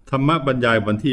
ธรรมบรรยายวันที่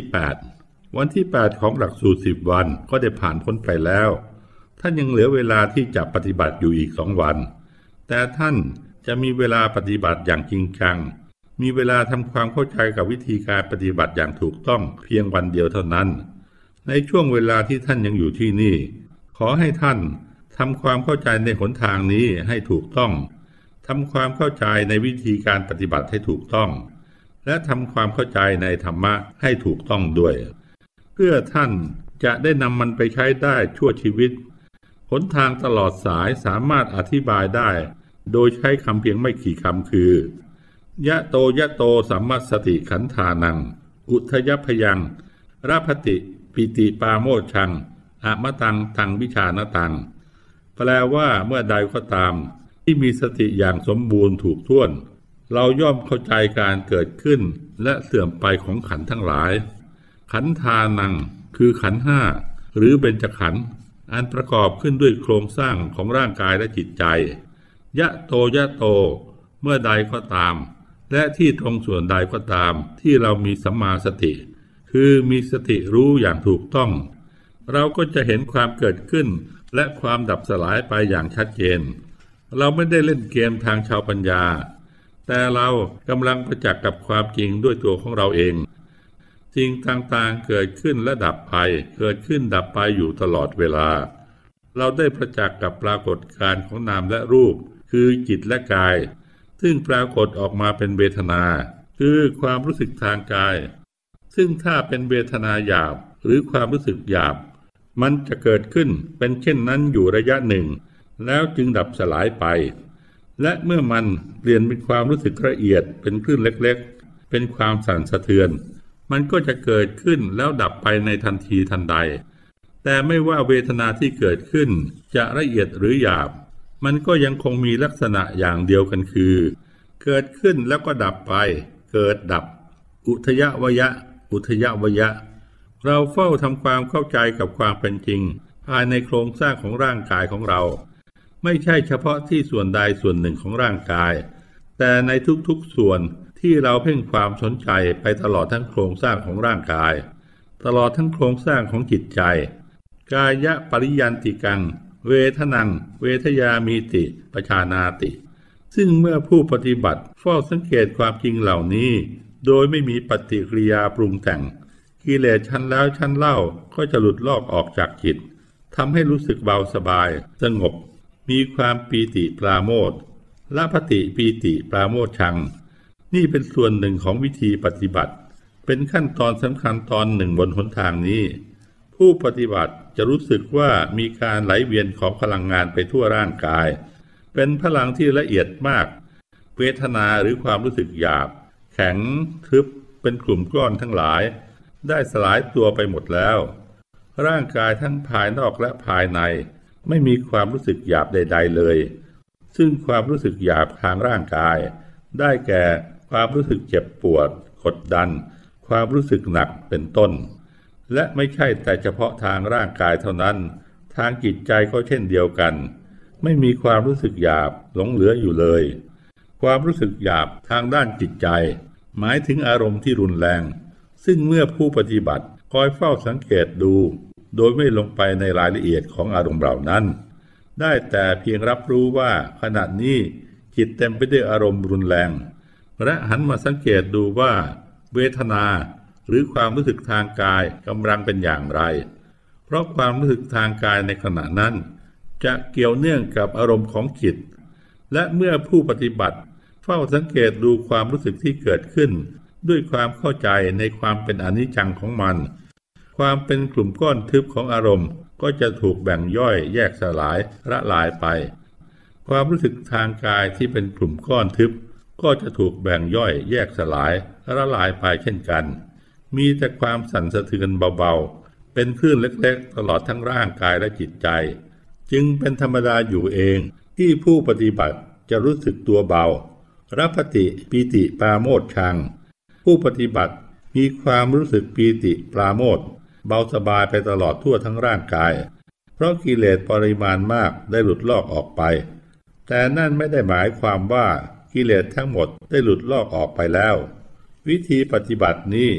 8วันที่8ของหลักสูตร10วันก็ได้ผ่านพ้นไปแล้วท่านยังเหลือเวลาที่จะปฏิบัติอยู่อีก2วันแต่ท่านจะมีเวลาปฏิบัติอย่างจริงจังมีเวลาทำความเข้าใจกับวิธีการปฏิบัติอย่างถูกต้องเพียงวันเดียวเท่านั้นในช่วงเวลาที่ท่านยังอยู่ที่นี่ขอให้ท่านทำความเข้าใจในหนทางนี้ให้ถูกต้องทำความเข้าใจในวิธีการปฏิบัติให้ถูกต้องและทำความเข้าใจในธรรมะให้ถูกต้องด้วยเพื่อท่านจะได้นำมันไปใช้ได้ชั่วชีวิตหนทางตลอดสายสามารถอธิบายได้โดยใช้คำเพียงไม่กี่คำคือยะโตยะโตสัมมัสสติขันธานังอุทยพยังราภติปิติปาโมชชังอะมะตังทังวิชานตังแปลว่าเมื่อใดก็ตามที่มีสติอย่างสมบูรณ์ถูกถ้วนเราย่อมเข้าใจการเกิดขึ้นและเสื่อมไปของขันธ์ทั้งหลายขันธานังคือขันธ์ห้าหรือเบญจขันธ์อันประกอบขึ้นด้วยโครงสร้างของร่างกายและจิตใจยะโตยะโตเมื่อใดก็ตามและที่ตรงส่วนใดก็ตามที่เรามีสัมมาสติคือมีสติรู้อย่างถูกต้องเราก็จะเห็นความเกิดขึ้นและความดับสลายไปอย่างชัดเจนเราไม่ได้เล่นเกมทางชาวปัญญาแต่เรากำลังประจักษ์กับความจริงด้วยตัวของเราเองสิ่งต่างๆเกิดขึ้นและดับไปเกิดขึ้นดับไปอยู่ตลอดเวลาเราได้ประจักษ์กับปรากฏการณ์ของนามและรูปคือจิตและกายซึ่งปรากฏออกมาเป็นเวทนาคือความรู้สึกทางกายซึ่งถ้าเป็นเวทนาหยาบหรือความรู้สึกหยาบมันจะเกิดขึ้นเป็นเช่นนั้นอยู่ระยะหนึ่งแล้วจึงดับสลายไปและเมื่อมันเปลี่ยนเป็นความรู้สึกละเอียดเป็นคลื่นเล็กๆเป็นความสั่นสะเทือนมันก็จะเกิดขึ้นแล้วดับไปในทันทีทันใดแต่ไม่ว่าเวทนาที่เกิดขึ้นจะละเอียดหรือหยาบมันก็ยังคงมีลักษณะอย่างเดียวกันคือเกิดขึ้นแล้วก็ดับไปเกิดดับอุทยวยะอุทยวยะเราเฝ้าทำความเข้าใจกับความเป็นจริงภายในโครงสร้างของร่างกายของเราไม่ใช่เฉพาะที่ส่วนใดส่วนหนึ่งของร่างกายแต่ในทุกๆส่วนที่เราเพ่งความสนใจไปตลอดทั้งโครงสร้างของร่างกายตลอดทั้งโครงสร้างของจิตใจกายะปริยันติกังเวทนังเวทยามีติปชานาติซึ่งเมื่อผู้ปฏิบัติเฝ้าสังเกตความจริงเหล่านี้โดยไม่มีปฏิกิริยาปรุงแต่งกิเลสชั้นแล้วชั้นเล่าก็จะหลุดลอกออกจากจิตทำให้รู้สึกเบาสบายสงบมีความปีติปราโมทย์ละภติปีติปราโมทชังนี่เป็นส่วนหนึ่งของวิธีปฏิบัติเป็นขั้นตอนสำคัญตอนหนึ่งบนหนทางนี้ผู้ปฏิบัติจะรู้สึกว่ามีการไหลเวียนของพลังงานไปทั่วร่างกายเป็นพลังที่ละเอียดมากเวทนาหรือความรู้สึกหยาบแข็งทึบเป็นกลุ่มก้อนทั้งหลายได้สลายตัวไปหมดแล้วร่างกายทั้งภายนอกและภายในไม่มีความรู้สึกหยาบใดๆเลยซึ่งความรู้สึกหยาบทางร่างกายได้แก่ความรู้สึกเจ็บปวดกดดันความรู้สึกหนักเป็นต้นและไม่ใช่แต่เฉพาะทางร่างกายเท่านั้นทางจิตใจก็เช่นเดียวกันไม่มีความรู้สึกหยาบหลงเหลืออยู่เลยความรู้สึกหยาบทางด้านจิตใจหมายถึงอารมณ์ที่รุนแรงซึ่งเมื่อผู้ปฏิบัติคอยเฝ้าสังเกตดูโดยไม่ลงไปในรายละเอียดของอารมณ์เหล่านั้นได้แต่เพียงรับรู้ว่าขณะนี้จิตเต็มไปด้วยอารมณ์รุนแรงและหันมาสังเกตดูว่าเวทนาหรือความรู้สึกทางกายกำลังเป็นอย่างไรเพราะความรู้สึกทางกายในขณะนั้นจะเกี่ยวเนื่องกับอารมณ์ของจิตและเมื่อผู้ปฏิบัติเฝ้าสังเกตดูความรู้สึกที่เกิดขึ้นด้วยความเข้าใจในความเป็นอนิจจังของมันความเป็นกลุ่มก้อนทึบของอารมณ์ก็จะถูกแบ่งย่อยแยกสลายละลายไปความรู้สึกทางกายที่เป็นกลุ่มก้อนทึบก็จะถูกแบ่งย่อยแยกสลายละลายไปเช่นกันมีแต่ความสั่นสะเทือนเบาๆเป็นคลื่นเล็กๆตลอดทั้งร่างกายและจิตใจจึงเป็นธรรมดาอยู่เองที่ผู้ปฏิบัติจะรู้สึกตัวเบารับภติปีติปราโมทย์ชังผู้ปฏิบัติมีความรู้สึกปีติปราโมทย์เบาสบายไปตลอดทั่วทั้งร่างกายเพราะกิเลสปริมาณมากได้หลุดลอกออกไปแต่นั่นไม่ได้หมายความว่ากิเลสทั้งหมดได้หลุดลอกออกไปแล้ววิธีปฏิบัตินี้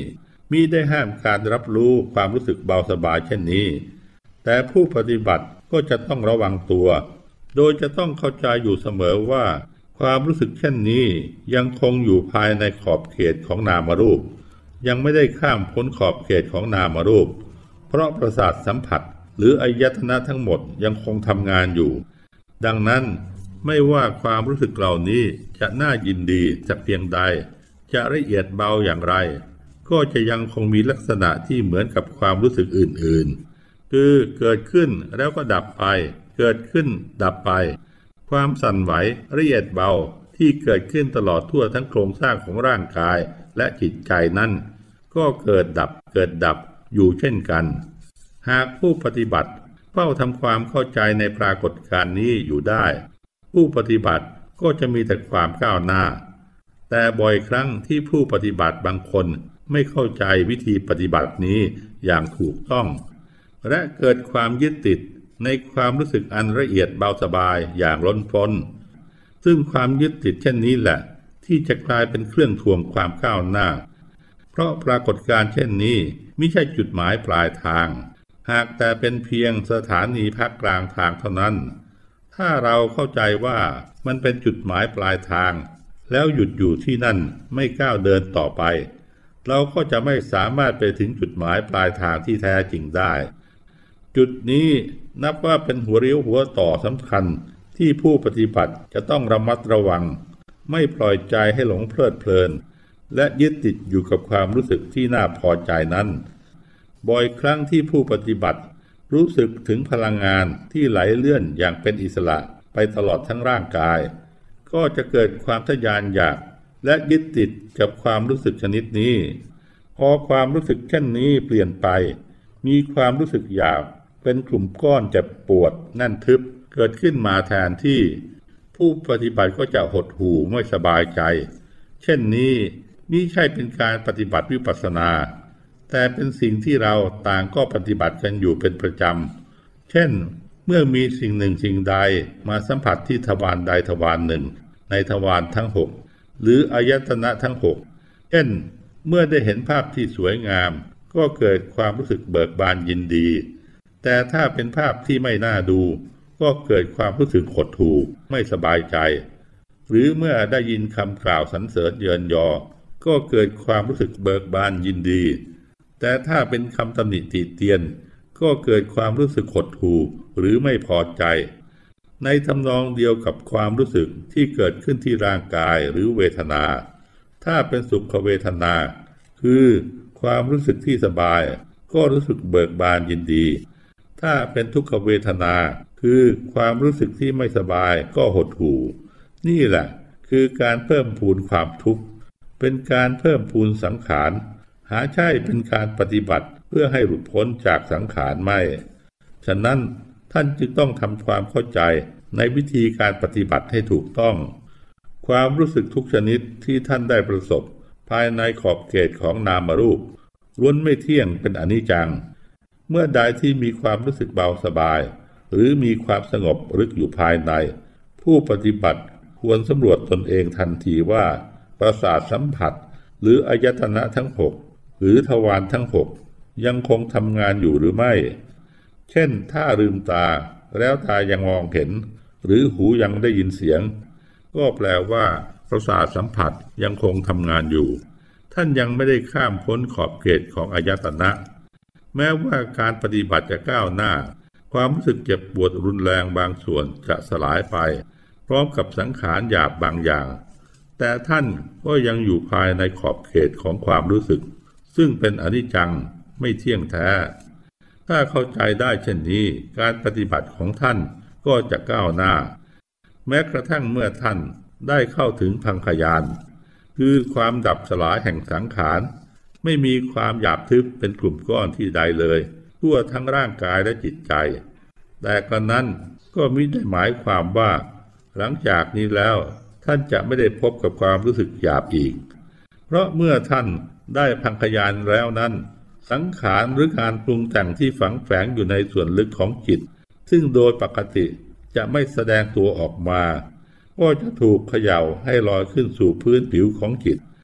มิได้ห้ามการรับรู้ความรู้สึกเบาสบายเช่นนี้แต่ผู้ปฏิบัติก็จะต้องระวังตัวโดยจะต้องเข้าใจอยู่เสมอว่าความรู้สึกเช่นนี้ยังคงอยู่ภายในขอบเขตของนามรูปยังไม่ได้ข้ามพ้นขอบเขตของนามรูปเพราะประสาทสัมผัสหรืออายตนะทั้งหมดยังคงทำงานอยู่ดังนั้นไม่ว่าความรู้สึกเหล่านี้จะน่ายินดีสักเพียงใดจะละเอียดเบาอย่างไรก็จะยังคงมีลักษณะที่เหมือนกับความรู้สึกอื่นๆคือเกิดขึ้นแล้วก็ดับไปเกิดขึ้นดับไปความสั่นไหวละเอียดเบาที่เกิดขึ้นตลอดทั่วทั้งโครงสร้างของร่างกายและจิตใจนั้นก็เกิดดับอยู่เช่นกันหากผู้ปฏิบัติเฝ้าทำความเข้าใจในปรากฏการณ์นี้อยู่ได้ผู้ปฏิบัติก็จะมีแต่ความก้าวหน้าแต่บ่อยครั้งที่ผู้ปฏิบัติบางคนไม่เข้าใจวิธีปฏิบัตินี้อย่างถูกต้องและเกิดความยึดติดในความรู้สึกอันละเอียดเบาสบายอย่างล้นพ้นซึ่งความยึดติดเช่นนี้แหละที่จะกลายเป็นเครื่องทวงความก้าวหน้าเพราะปรากฏการณ์เช่นนี้ไม่ใช่จุดหมายปลายทางหากแต่เป็นเพียงสถานีพักกลางทางเท่านั้นถ้าเราเข้าใจว่ามันเป็นจุดหมายปลายทางแล้วหยุดอยู่ที่นั่นไม่ก้าวเดินต่อไปเราก็จะไม่สามารถไปถึงจุดหมายปลายทางที่แท้จริงได้จุดนี้นับว่าเป็นหัวเรี่ยวหัวต่อสำคัญที่ผู้ปฏิบัติจะต้องระมัดระวังไม่ปล่อยใจให้หลงเพลิดเพลินและยึดติดอยู่กับความรู้สึกที่น่าพอใจนั้นบ่อยครั้งที่ผู้ปฏิบัติรู้สึกถึงพลังงานที่ไหลเลื่อนอย่างเป็นอิสระไปตลอดทั้งร่างกายก็จะเกิดความทะยานอยากและยึดติดกับความรู้สึกชนิดนี้พอความรู้สึกเช่นนี้เปลี่ยนไปมีความรู้สึกอยากเป็นกลุ่มก้อนเจ็บปวดแน่นทึบเกิดขึ้นมาแทนที่ผู้ปฏิบัติก็จะหดหู่ไม่สบายใจเช่นนี้มิใช่เป็นการปฏิบัติวิปัสสนาแต่เป็นสิ่งที่เราต่างก็ปฏิบัติกันอยู่เป็นประจำเช่นเมื่อมีสิ่งหนึ่งสิ่งใดมาสัมผัสที่ทวารใดทวารหนึ่งในทวารทั้งหกหรืออายตนะทั้งหกเช่นเมื่อได้เห็นภาพที่สวยงามก็เกิดความรู้สึกเบิกบานยินดีแต่ถ้าเป็นภาพที่ไม่น่าดูก็เกิดความรู้สึกหดหู่ไม่สบายใจหรือเมื่อได้ยินคำกล่าวสรรเสริญเยินยอก็เกิดความรู้สึกเบิกบานยินดีแต่ถ้าเป็นคำตำหนิติเตียนก็เกิดความรู้สึกหดหู่หรือไม่พอใจในทำนองเดียวกับความรู้สึกที่เกิดขึ้นที่ร่างกายหรือเวทนาถ้าเป็นสุขเวทนาคือความรู้สึกที่สบายก็รู้สึกเบิกบานยินดีถ้าเป็นทุกขเวทนาคือความรู้สึกที่ไม่สบายก็หดหู่นี่แหละคือการเพิ่มพูนความทุกข์เป็นการเพิ่มพูนสังขารหาใช่เป็นการปฏิบัติเพื่อให้หลุดพ้นจากสังขารไม่ฉะนั้นท่านจึงต้องทำความเข้าใจในวิธีการปฏิบัติให้ถูกต้องความรู้สึกทุกชนิดที่ท่านได้ประสบภายในขอบเขตของนามรูปล้วนไม่เที่ยงเป็นอนิจจังเมื่อใดที่มีความรู้สึกเบาสบายหรือมีความสงบลึกอยู่ภายในผู้ปฏิบัติควรสำรวจตนเองทันทีว่าประสาทสัมผัสหรืออายตนะทั้งหกหรือทวารทั้งหกยังคงทำงานอยู่หรือไม่เช่นถ้าลืมตาแล้วตายังมองเห็นหรือหูยังได้ยินเสียงก็แปลว่าประสาทสัมผัสยังคงทำงานอยู่ท่านยังไม่ได้ข้ามพ้นขอบเขตของอายตนะแม้ว่าการปฏิบัติจะก้าวหน้าความรู้สึกเจ็บปวดรุนแรงบางส่วนจะสลายไปพร้อมกับสังขารหยาบบางอย่างแต่ท่านก็ยังอยู่ภายในขอบเขตของความรู้สึกซึ่งเป็นอนิจจังไม่เที่ยงแท้ถ้าเข้าใจได้เช่นนี้การปฏิบัติของท่านก็จะก้าวหน้าแม้กระทั่งเมื่อท่านได้เข้าถึงพังคญาณคือความดับสลายแห่งสังขารไม่มีความหยาบทึบเป็นกลุ่มก้อนที่ใดเลยทั่วทั้งร่างกายและจิตใจแต่กระนั้นก็มิได้หมายความว่าหลังจากนี้แล้วท่านจะไม่ได้พบกับความรู้สึกหยาบอีกเพราะเมื่อท่านได้พังคญาณแล้วนั้นสังขารหรือการปรุงแต่งที่ฝังแฝงอยู่ในส่วนลึกของจิตซึ่งโดยปกติจะไม่แสดงตัวออกมาก็จะถูกเขย่าให้ลอยขึ้นสู่พื้นผิวของจิต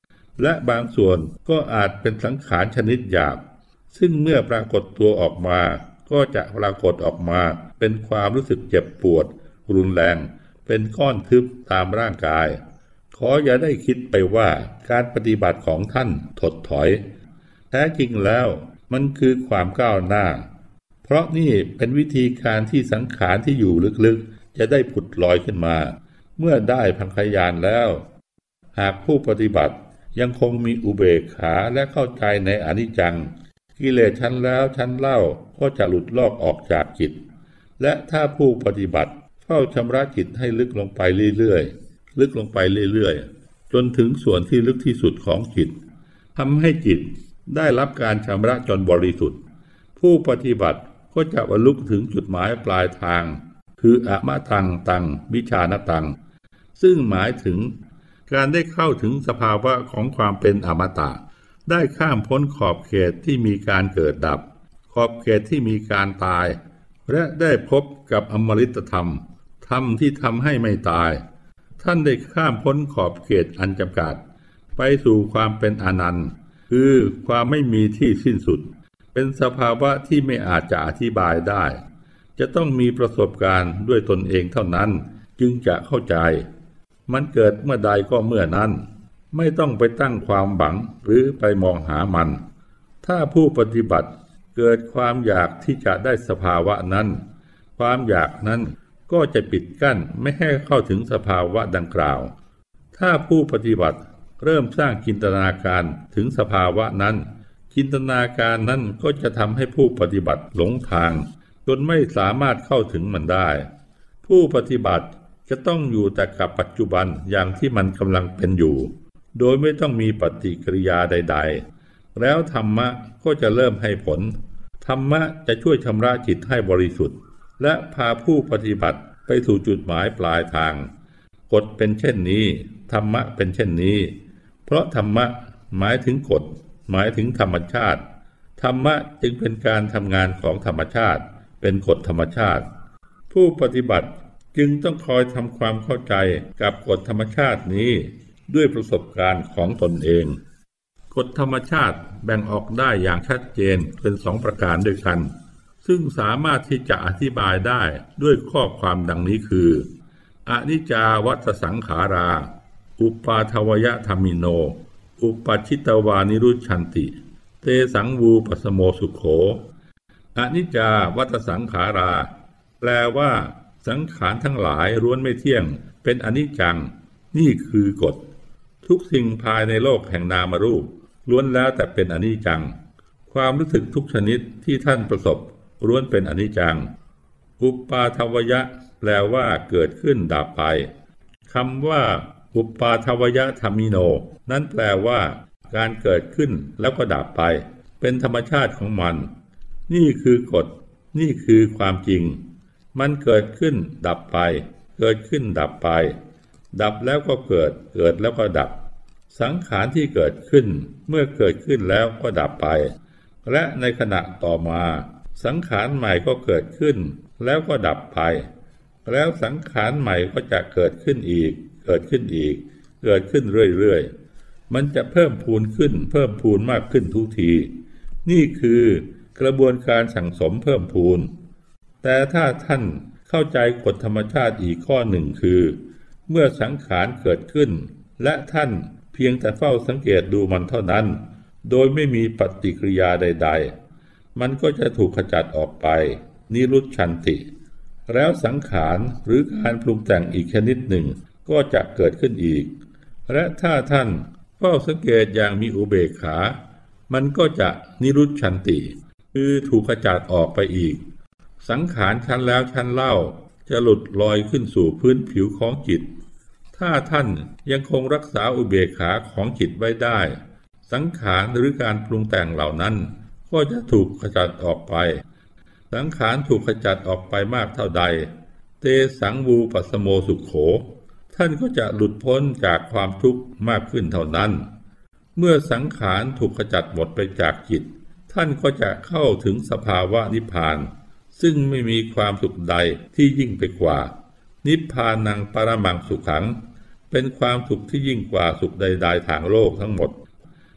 และบางส่วนก็อาจเป็นสังขารชนิดหยาบซึ่งเมื่อปรากฏตัวออกมาก็จะปรากฏออกมาเป็นความรู้สึกเจ็บปวดรุนแรงเป็นก้อนทึบตามร่างกายขออย่าได้คิดไปว่าการปฏิบัติของท่านถดถอยแท้จริงแล้วมันคือความก้าวหน้าเพราะนี่เป็นวิธีการที่สังขารที่อยู่ลึกๆจะได้ผุดลอยขึ้นมาเมื่อได้พังคยานแล้วหากผู้ปฏิบัติยังคงมีอุเบกขาและเข้าใจในอนิจจังกิเลสชั้นแล้วชั้นเล่าก็จะหลุดลอกออกจากจิตและถ้าผู้ปฏิบัติเฝ้าชำระจิตให้ลึกลงไปเรื่อยๆลึกลงไปเรื่อยๆจนถึงส่วนที่ลึกที่สุดของจิตทำให้จิตได้รับการชำระจนบริสุทธิ์ผู้ปฏิบัติก็จะบรรลุถึงจุดหมายปลายทางคืออมตังตังวิชานตังซึ่งหมายถึงการได้เข้าถึงสภาวะของความเป็นอมตะได้ข้ามพ้นขอบเขตที่มีการเกิดดับขอบเขตที่มีการตายและได้พบกับอมฤตธรรมธรรมที่ทำให้ไม่ตายท่านได้ข้ามพ้นขอบเขตอันจำกัดไปสู่ความเป็นอนันต์คือความไม่มีที่สิ้นสุดเป็นสภาวะที่ไม่อาจจะอธิบายได้จะต้องมีประสบการณ์ด้วยตนเองเท่านั้นจึงจะเข้าใจมันเกิดเมื่อใดก็เมื่อนั้นไม่ต้องไปตั้งความหวังหรือไปมองหามันถ้าผู้ปฏิบัติเกิดความอยากที่จะได้สภาวะนั้นความอยากนั้นก็จะปิดกั้นไม่ให้เข้าถึงสภาวะดังกล่าวถ้าผู้ปฏิบัติเริ่มสร้างจินตนาการถึงสภาวะนั้นจินตนาการนั้นก็จะทำให้ผู้ปฏิบัติหลงทางจนไม่สามารถเข้าถึงมันได้ผู้ปฏิบัติจะต้องอยู่แต่กับปัจจุบันอย่างที่มันกำลังเป็นอยู่โดยไม่ต้องมีปฏิกิริยาใดๆแล้วธรรมะก็จะเริ่มให้ผลธรรมะจะช่วยชำระจิตให้บริสุทธิ์และพาผู้ปฏิบัติไปสู่จุดหมายปลายทางกฎเป็นเช่นนี้ธรรมะเป็นเช่นนี้เพราะธรรมะหมายถึงกฎหมายถึงธรรมชาติธรรมะจึงเป็นการทำงานของธรรมชาติเป็นกฎธรรมชาติผู้ปฏิบัติจึงต้องคอยทำความเข้าใจกับกฎธรรมชาตินี้ด้วยประสบการณ์ของตนเองกฎธรรมชาติแบ่งออกได้อย่างชัดเจนเป็นสองประการด้วยกันซึ่งสามารถที่จะอธิบายได้ด้วยข้อความดังนี้คืออนิจจาวัฏสังขาราอุปาทวยธรรมิโนอุปชิตวานิรุชันติเตสังวูปสโมสุโขอนิจจาวัฏสังขาราแปลว่าสังขารทั้งหลายล้วนไม่เที่ยงเป็นอนิจจังนี่คือกฎทุกสิ่งภายในโลกแห่งนามรูปล้วนแล้วแต่เป็นอนิจจังความรู้สึกทุกชนิดที่ท่านประสบล้วนเป็นอนิจจังอุปาทวยะแปลว่าเกิดขึ้นดับไปคำว่าอุปาทวยธรรมิโนนั้นแปลว่าการเกิดขึ้นแล้วก็ดับไปเป็นธรรมชาติของมันนี่คือกฎนี่คือความจริงมันเกิดขึ้นดับไปเกิดขึ้นดับไปดับแล้วก็เกิดเกิดแล้วก็ดับสังขารที่เกิดขึ้นเมื่อเกิดขึ้นแล้วก็ดับไปและในขณะต่อมาสังขารใหม่ก็เกิดขึ้นแล้วก็ดับไปแล้วสังขารใหม่ก็จะเกิดขึ้นอีกเกิดขึ้นอีกเกิดขึ้นเรื่อยๆมันจะเพิ่มพูนขึ้นเพิ่มพูนมากขึ้นทุกทีนี่คือกระบวนการสั่งสมเพิ่มพูนแต่ถ้าท่านเข้าใจกฎธรรมชาติอีกข้อหนึ่งคือเมื่อสังขารเกิดขึ้นและท่านเพียงแต่เฝ้าสังเกตดูมันเท่านั้นโดยไม่มีปฏิกิริยาใดๆมันก็จะถูกขจัดออกไปนิรุชชันติแล้วสังขารหรือการปรุงแต่งอีกชนิดหนึ่งก็จะเกิดขึ้นอีกและถ้าท่านเฝ้าสังเกตอย่างมีอุเบกขามันก็จะนิรุชชันติคือถูกขจัดออกไปอีกสังขารชั้นแล้วชั้นเล่าจะหลุดลอยขึ้นสู่พื้นผิวของจิตถ้าท่านยังคงรักษาอุเบกขาของจิตไว้ได้สังขารหรือการปรุงแต่งเหล่านั้นก็จะถูกขจัดออกไปสังขารถูกขจัดออกไปมากเท่าใดเตสังวูปสโมสุโขท่านก็จะหลุดพ้นจากความทุกข์มากขึ้นเท่านั้นเมื่อสังขารถูกขจัดหมดไปจากจิตท่านก็จะเข้าถึงสภาวะนิพพานซึ่งไม่มีความสุขใดที่ยิ่งไปกว่านิพพานังปรมังสุขังเป็นความสุขที่ยิ่งกว่าสุขใดๆทางโลกทั้งหมด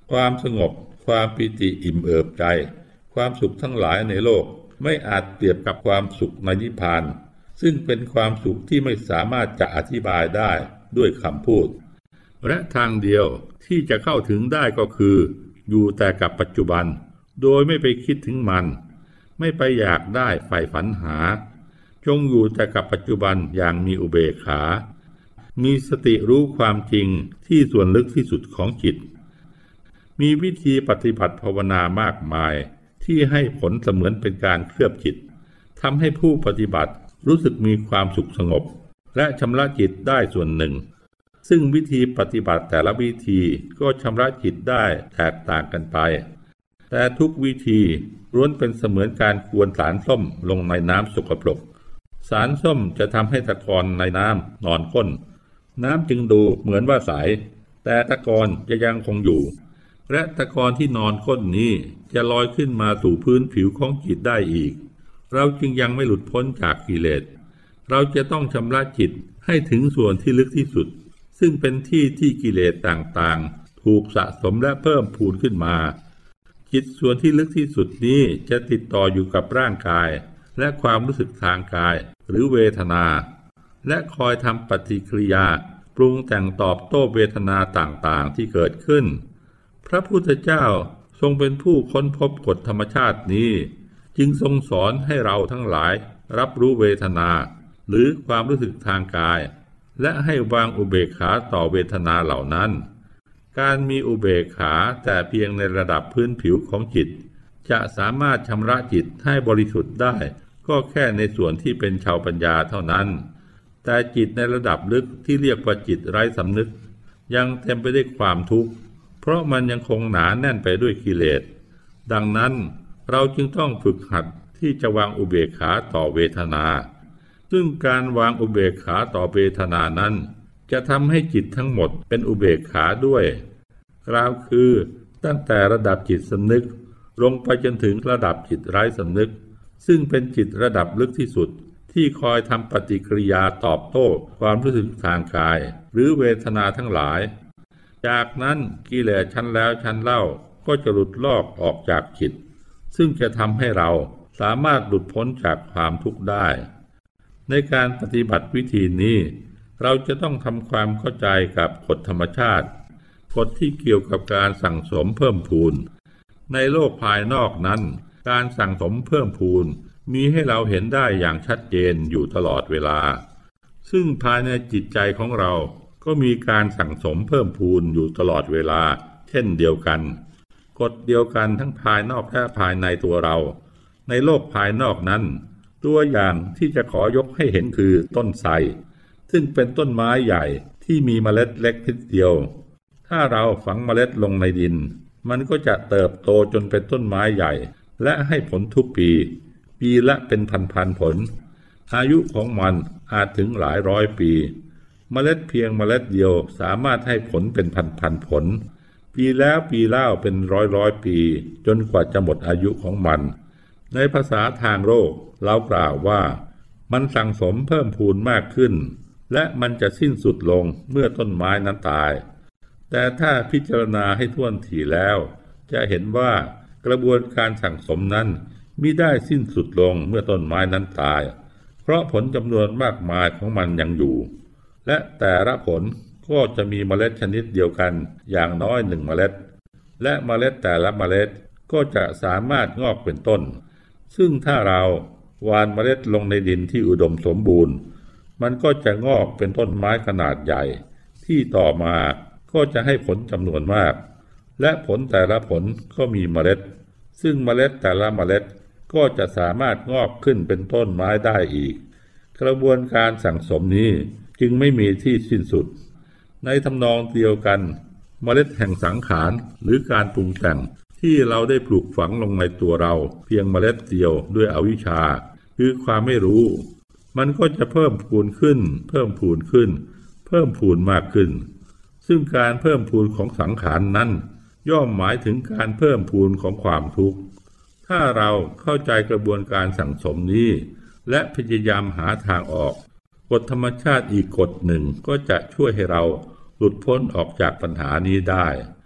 ความสงบความปิติอิ่มเอิบใจความสุขทั้งหลายในโลกไม่อาจเปรียบกับความสุขในนิพพานซึ่งเป็นความสุขที่ไม่สามารถจะอธิบายได้ด้วยคำพูดและทางเดียวที่จะเข้าถึงได้ก็คืออยู่แต่กับปัจจุบันโดยไม่ไปคิดถึงมันไม่ไปอยากได้ใฝ่ฝันหาจงอยู่แต่กับปัจจุบันอย่างมีอุเบกขามีสติรู้ความจริงที่ส่วนลึกที่สุดของจิตมีวิธีปฏิบัติภาวนามากมายที่ให้ผลเสมือนเป็นการเคลือบจิตทำให้ผู้ปฏิบัติรู้สึกมีความสุขสงบและชำระจิตได้ส่วนหนึ่งซึ่งวิธีปฏิบัติแต่ละวิธีก็ชำระจิตได้แตกต่างกันไปแต่ทุกวิธีล้วนเป็นเสมือนการกวนสารส้มลงในน้ำสกปรกสารส้มจะทำให้ตะกอนในน้ำนอนข้นน้ำจึงดูเหมือนว่าใสแต่ตะกอนจะยังคงอยู่และตะกอนที่นอนข้นนี้จะลอยขึ้นมาสู่พื้นผิวของจิตได้อีกเราจึงยังไม่หลุดพ้นจากกิเลสเราจะต้องชำระจิตให้ถึงส่วนที่ลึกที่สุดซึ่งเป็นที่ที่กิเลสต่างๆถูกสะสมและเพิ่มพูนขึ้นมาจิตส่วนที่ลึกที่สุดนี้จะติดต่ออยู่กับร่างกายและความรู้สึกทางกายหรือเวทนาและคอยทำปฏิกิริยาปรุงแต่งตอบโต้เวทนาต่างๆที่เกิดขึ้นพระพุทธเจ้าทรงเป็นผู้ค้นพบกฎธรรมชาตินี้จึงทรงสอนให้เราทั้งหลายรับรู้เวทนาหรือความรู้สึกทางกายและให้วางอุเบกขาต่อเวทนาเหล่านั้นการมีอุเบกขาแต่เพียงในระดับพื้นผิวของจิตจะสามารถชำระจิตให้บริสุทธิ์ได้ก็แค่ในส่วนที่เป็นชาวปัญญาเท่านั้นแต่จิตในระดับลึกที่เรียกว่าจิตไร้สำนึกยังเต็มไปด้วยความทุกข์เพราะมันยังคงหนาแน่นไปด้วยกิเลสดังนั้นเราจึงต้องฝึกหัดที่จะวางอุเบกขาต่อเวทนาซึ่งการวางอุเบกขาต่อเวทนานั้นจะทำให้จิตทั้งหมดเป็นอุเบกขาด้วยกล่าวคือตั้งแต่ระดับจิตสำนึกลงไปจนถึงระดับจิตไร้สำนึกซึ่งเป็นจิตระดับลึกที่สุดที่คอยทำปฏิกิริยาตอบโต้ความรู้สึกทางกายหรือเวทนาทั้งหลายจากนั้นกิเลสชั้นแล้วชั้นเล่าก็จะหลุดลอกออกจากจิตซึ่งจะทำให้เราสามารถหลุดพ้นจากความทุกข์ได้ในการปฏิบัติวิธีนี้เราจะต้องทำความเข้าใจกับกฎธรรมชาติกฎที่เกี่ยวกับการสั่งสมเพิ่มพูนในโลกภายนอกนั้นการสั่งสมเพิ่มพูนมีให้เราเห็นได้อย่างชัดเจนอยู่ตลอดเวลาซึ่งภายในจิตใจของเราก็มีการสั่งสมเพิ่มพูนอยู่ตลอดเวลาเช่นเดียวกันกฎเดียวกันทั้งภายนอกและภายในตัวเราในโลกภายนอกนั้นตัวอย่างที่จะขอยกให้เห็นคือต้นไทรซึ่งเป็นต้นไม้ใหญ่ที่มีเมล็ดเล็กนิดเดียวถ้าเราฝังเมล็ดลงในดินมันก็จะเติบโตจนเป็นต้นไม้ใหญ่และให้ผลทุกปีปีละเป็นพันๆผลอายุของมันอาจถึงหลายร้อยปีเมล็ดเพียงเมล็ดเดียวสามารถให้ผลเป็นพันๆผลปีแล้วปีเล่าเป็นร้อยปีจนกว่าจะหมดอายุของมันในภาษาทางโลกเรากล่าวว่ามันสั่งสมเพิ่มพูนมากขึ้นและมันจะสิ้นสุดลงเมื่อต้นไม้นั้นตายแต่ถ้าพิจารณาให้ถ้วนถี่แล้วจะเห็นว่ากระบวนการสั่งสมนั้นมิได้สิ้นสุดลงเมื่อต้นไม้นั้นตายเพราะผลจำนวนมากมายของมันยังอยู่และแต่ละผลก็จะมีเมล็ดชนิดเดียวกันอย่างน้อย1 เมล็ดและเมล็ดแต่ละเมล็ดก็จะสามารถงอกเป็นต้นซึ่งถ้าเราหว่านเมล็ดลงในดินที่อุดมสมบูรณ์มันก็จะงอกเป็นต้นไม้ขนาดใหญ่ที่ต่อมาก็จะให้ผลจำนวนมากและผลแต่ละผลก็มีเมล็ดซึ่งเมล็ดแต่ละเมล็ดก็จะสามารถงอกขึ้นเป็นต้นไม้ได้อีกกระบวนการสั่งสมนี้จึงไม่มีที่สิ้นสุดในทำนองเดียวกันเมล็ดแห่งสังขารหรือการปรุงแต่งที่เราได้ปลูกฝังลงในตัวเราเพียงเมล็ดเดียวด้วยอวิชชาคือความไม่รู้มันก็จะเพิ่มพูนขึ้นเพิ่มพูนขึ้นเพิ่มพูนมากขึ้นซึ่งการเพิ่มพูนของสังขารนั้นย่อมหมายถึงการเพิ่มพูนของความทุกข์ถ้าเราเข้าใจกระบวนการสั่งสมนี้และพยายามหาทางออกกฎธรรมชาติอีกกฎหนึ่งก็จะช่วยให้เราหลุดพ้นออกจากปัญหานี้ได้จ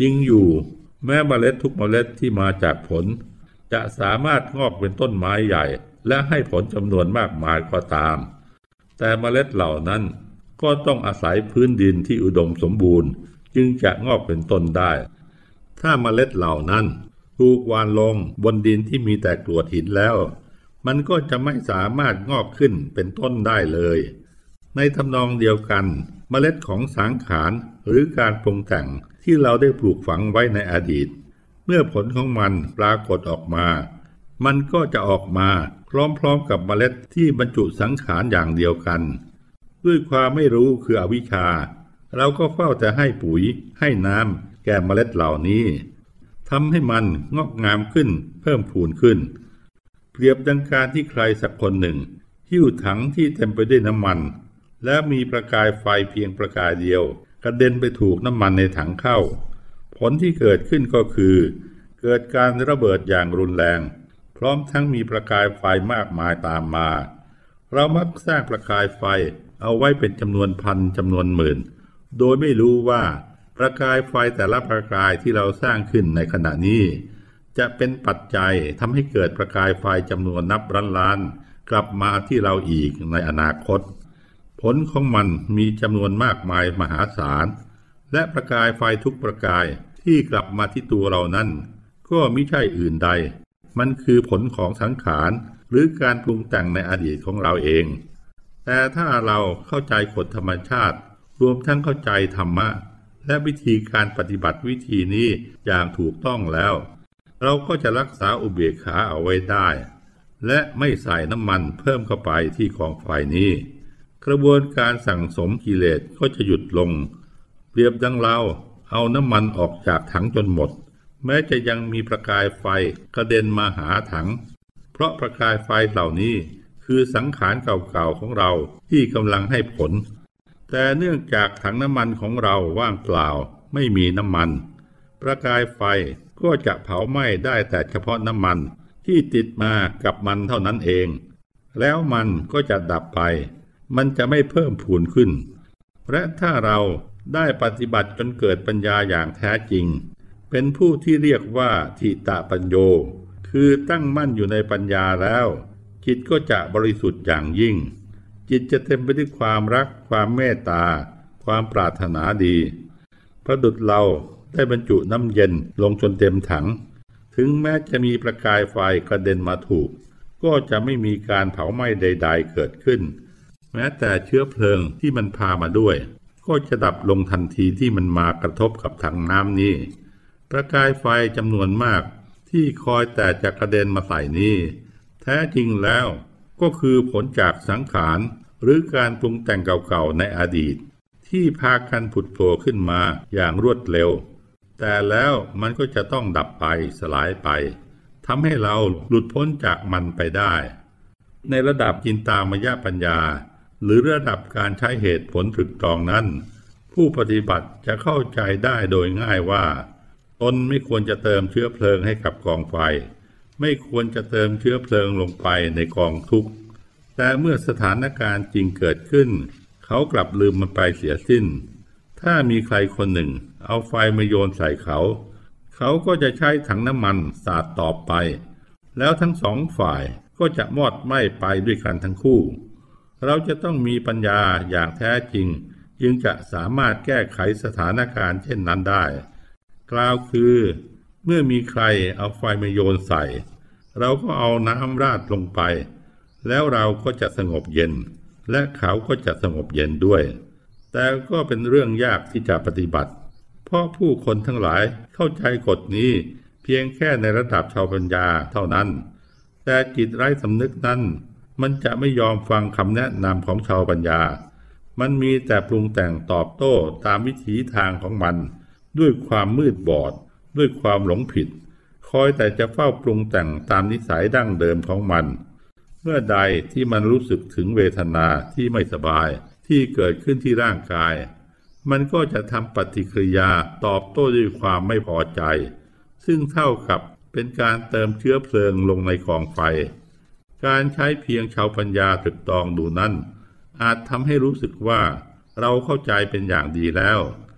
จริงอยู่แม้เมล็ดทุกเมล็ดที่มาจากผลจะสามารถงอกเป็นต้นไม้ใหญ่และให้ผลจำนวนมากมายก็ตามแต่เมล็ดเหล่านั้นก็ต้องอาศัยพื้นดินที่อุดมสมบูรณ์จึงจะงอกเป็นต้นได้ถ้าเมล็ดเหล่านั้นถูกหว่านลงบนดินที่มีแต่กรวดหินแล้วมันก็จะไม่สามารถงอกขึ้นเป็นต้นได้เลยในทำนองเดียวกันเมล็ดของสังขารหรือการปรุงแต่งที่เราได้ปลูกฝังไว้ในอดีตเมื่อผลของมันปรากฏออกมามันก็จะออกมาพร้อมๆกับเมล็ดที่บรรจุสังขารอย่างเดียวกันด้วยความไม่รู้คืออวิชชาเราก็เฝ้าแต่ให้ปุ๋ยให้น้ำแก่เมล็ดเหล่านี้ทำให้มันงอกงามขึ้นเพิ่มพูนขึ้นเปรียบดังการที่ใครสักคนหนึ่งหิ้วถังที่เต็มไปด้วยน้ำมันและมีประกายไฟเพียงประกายเดียวกระเด็นไปถูกน้ำมันในถังเข้าผลที่เกิดขึ้นก็คือเกิดการระเบิดอย่างรุนแรงพร้อมทั้งมีประกายไฟมากมายตามมาเรามักสร้างประกายไฟเอาไว้เป็นจำนวนพันจำนวนหมื่นโดยไม่รู้ว่าประกายไฟแต่ละประกายที่เราสร้างขึ้นในขณะนี้จะเป็นปัจจัยทำให้เกิดประกายไฟจำนวนนับล้านๆกลับมาที่เราอีกในอนาคตผลของมันมีจำนวนมากมายมหาศาลและประกายไฟทุกประกายที่กลับมาที่ตัวเรานั้นก็มิใช่อื่นใดมันคือผลของสังขารหรือการปรุงแต่งในอดีตของเราเองแต่ถ้าเราเข้าใจกฎธรรมชาติรวมทั้งเข้าใจธรรมะและวิธีการปฏิบัติวิธีนี้อย่างถูกต้องแล้วเราก็จะรักษาอุเบกขาเอาไว้ได้และไม่ใส่น้ำมันเพิ่มเข้าไปที่กองไฟนี้กระบวนการสั่งสมกิเลสก็จะหยุดลงเปรียบดังเราเอาน้ำมันออกจากถังจนหมดแม้จะยังมีประกายไฟกระเด็นมาหาถังเพราะประกายไฟเหล่านี้คือสังขารเก่าๆของเราที่กำลังให้ผลแต่เนื่องจากถังน้ำมันของเราว่างเปล่าไม่มีน้ำมันประกายไฟก็จะเผาไหม้ได้แต่เฉพาะน้ำมันที่ติดมากับมันเท่านั้นเองแล้วมันก็จะดับไปมันจะไม่เพิ่มพูนขึ้นและถ้าเราได้ปฏิบัติจนเกิดปัญญาอย่างแท้จริงเป็นผู้ที่เรียกว่าทิตะปัญโยคือตั้งมั่นอยู่ในปัญญาแล้วจิตก็จะบริสุทธิ์อย่างยิ่งจิตจะเต็มไปด้วยความรักความเมตตาความปรารถนาดีประดุจเราได้บรรจุน้ำเย็นลงจนเต็มถังถึงแม้จะมีประกายไฟกระเด็นมาถูกก็จะไม่มีการเผาไหม้ใดๆเกิดขึ้นแม้แต่เชื้อเพลิงที่มันพามาด้วยก็จะดับลงทันทีที่มันมากระทบกับถังน้ำนี้ประกายไฟจำนวนมากที่คอยแต่จะกระเด็นมาใส่นี้แท้จริงแล้วก็คือผลจากสังขารหรือการปรุงแต่งเก่าๆในอดีตที่พากันผุดโผล่ขึ้นมาอย่างรวดเร็วแต่แล้วมันก็จะต้องดับไปสลายไปทำให้เราหลุดพ้นจากมันไปได้ในระดับจินตามยปัญญาหรือระดับการใช้เหตุผลตรึกตรองนั้นผู้ปฏิบัติจะเข้าใจได้โดยง่ายว่าตนไม่ควรจะเติมเชื้อเพลิงให้กับกองไฟไม่ควรจะเติมเชื้อเพลิงลงไปในกองทุกข์แต่เมื่อสถานการณ์จริงเกิดขึ้นเขากลับลืมมันไปเสียสิ้นถ้ามีใครคนหนึ่งเอาไฟมาโยนใส่เขาก็จะใช้ถังน้ำมันสาดตอบไปแล้วทั้งสองฝ่ายก็จะมอดไหม้ไปด้วยกันทั้งคู่เราจะต้องมีปัญญาอย่างแท้จริงจึงจะสามารถแก้ไขสถานการณ์เช่นนั้นได้กล่าวคือเมื่อมีใครเอาไฟมาโยนใส่เราก็เอาน้ำราดลงไปแล้วเราก็จะสงบเย็นและเขาก็จะสงบเย็นด้วยแต่ก็เป็นเรื่องยากที่จะปฏิบัติเพราะผู้คนทั้งหลายเข้าใจกฎนี้เพียงแค่ในระดับชาวปัญญาเท่านั้นแต่จิตไร้สำนึกนั้นมันจะไม่ยอมฟังคำแนะนำของชาวปัญญามันมีแต่ปรุงแต่งตอบโต้ตามวิถีทางของมันด้วยความมืดบอดด้วยความหลงผิดคอยแต่จะเฝ้าปรุงแต่งตามนิสัยดั้งเดิมของมันเมื่อใดที่มันรู้สึกถึงเวทนาที่ไม่สบายที่เกิดขึ้นที่ร่างกายมันก็จะทำปฏิกิริยาตอบโต้ด้วยความไม่พอใจซึ่งเท่ากับเป็นการเติมเชื้อเพลิงลงในกองไฟการใช้เพียงชาวปัญญาตรึกตรองดูนั้นอาจทำให้รู้สึกว่าเราเข้าใจเป็นอย่างดีแล้วห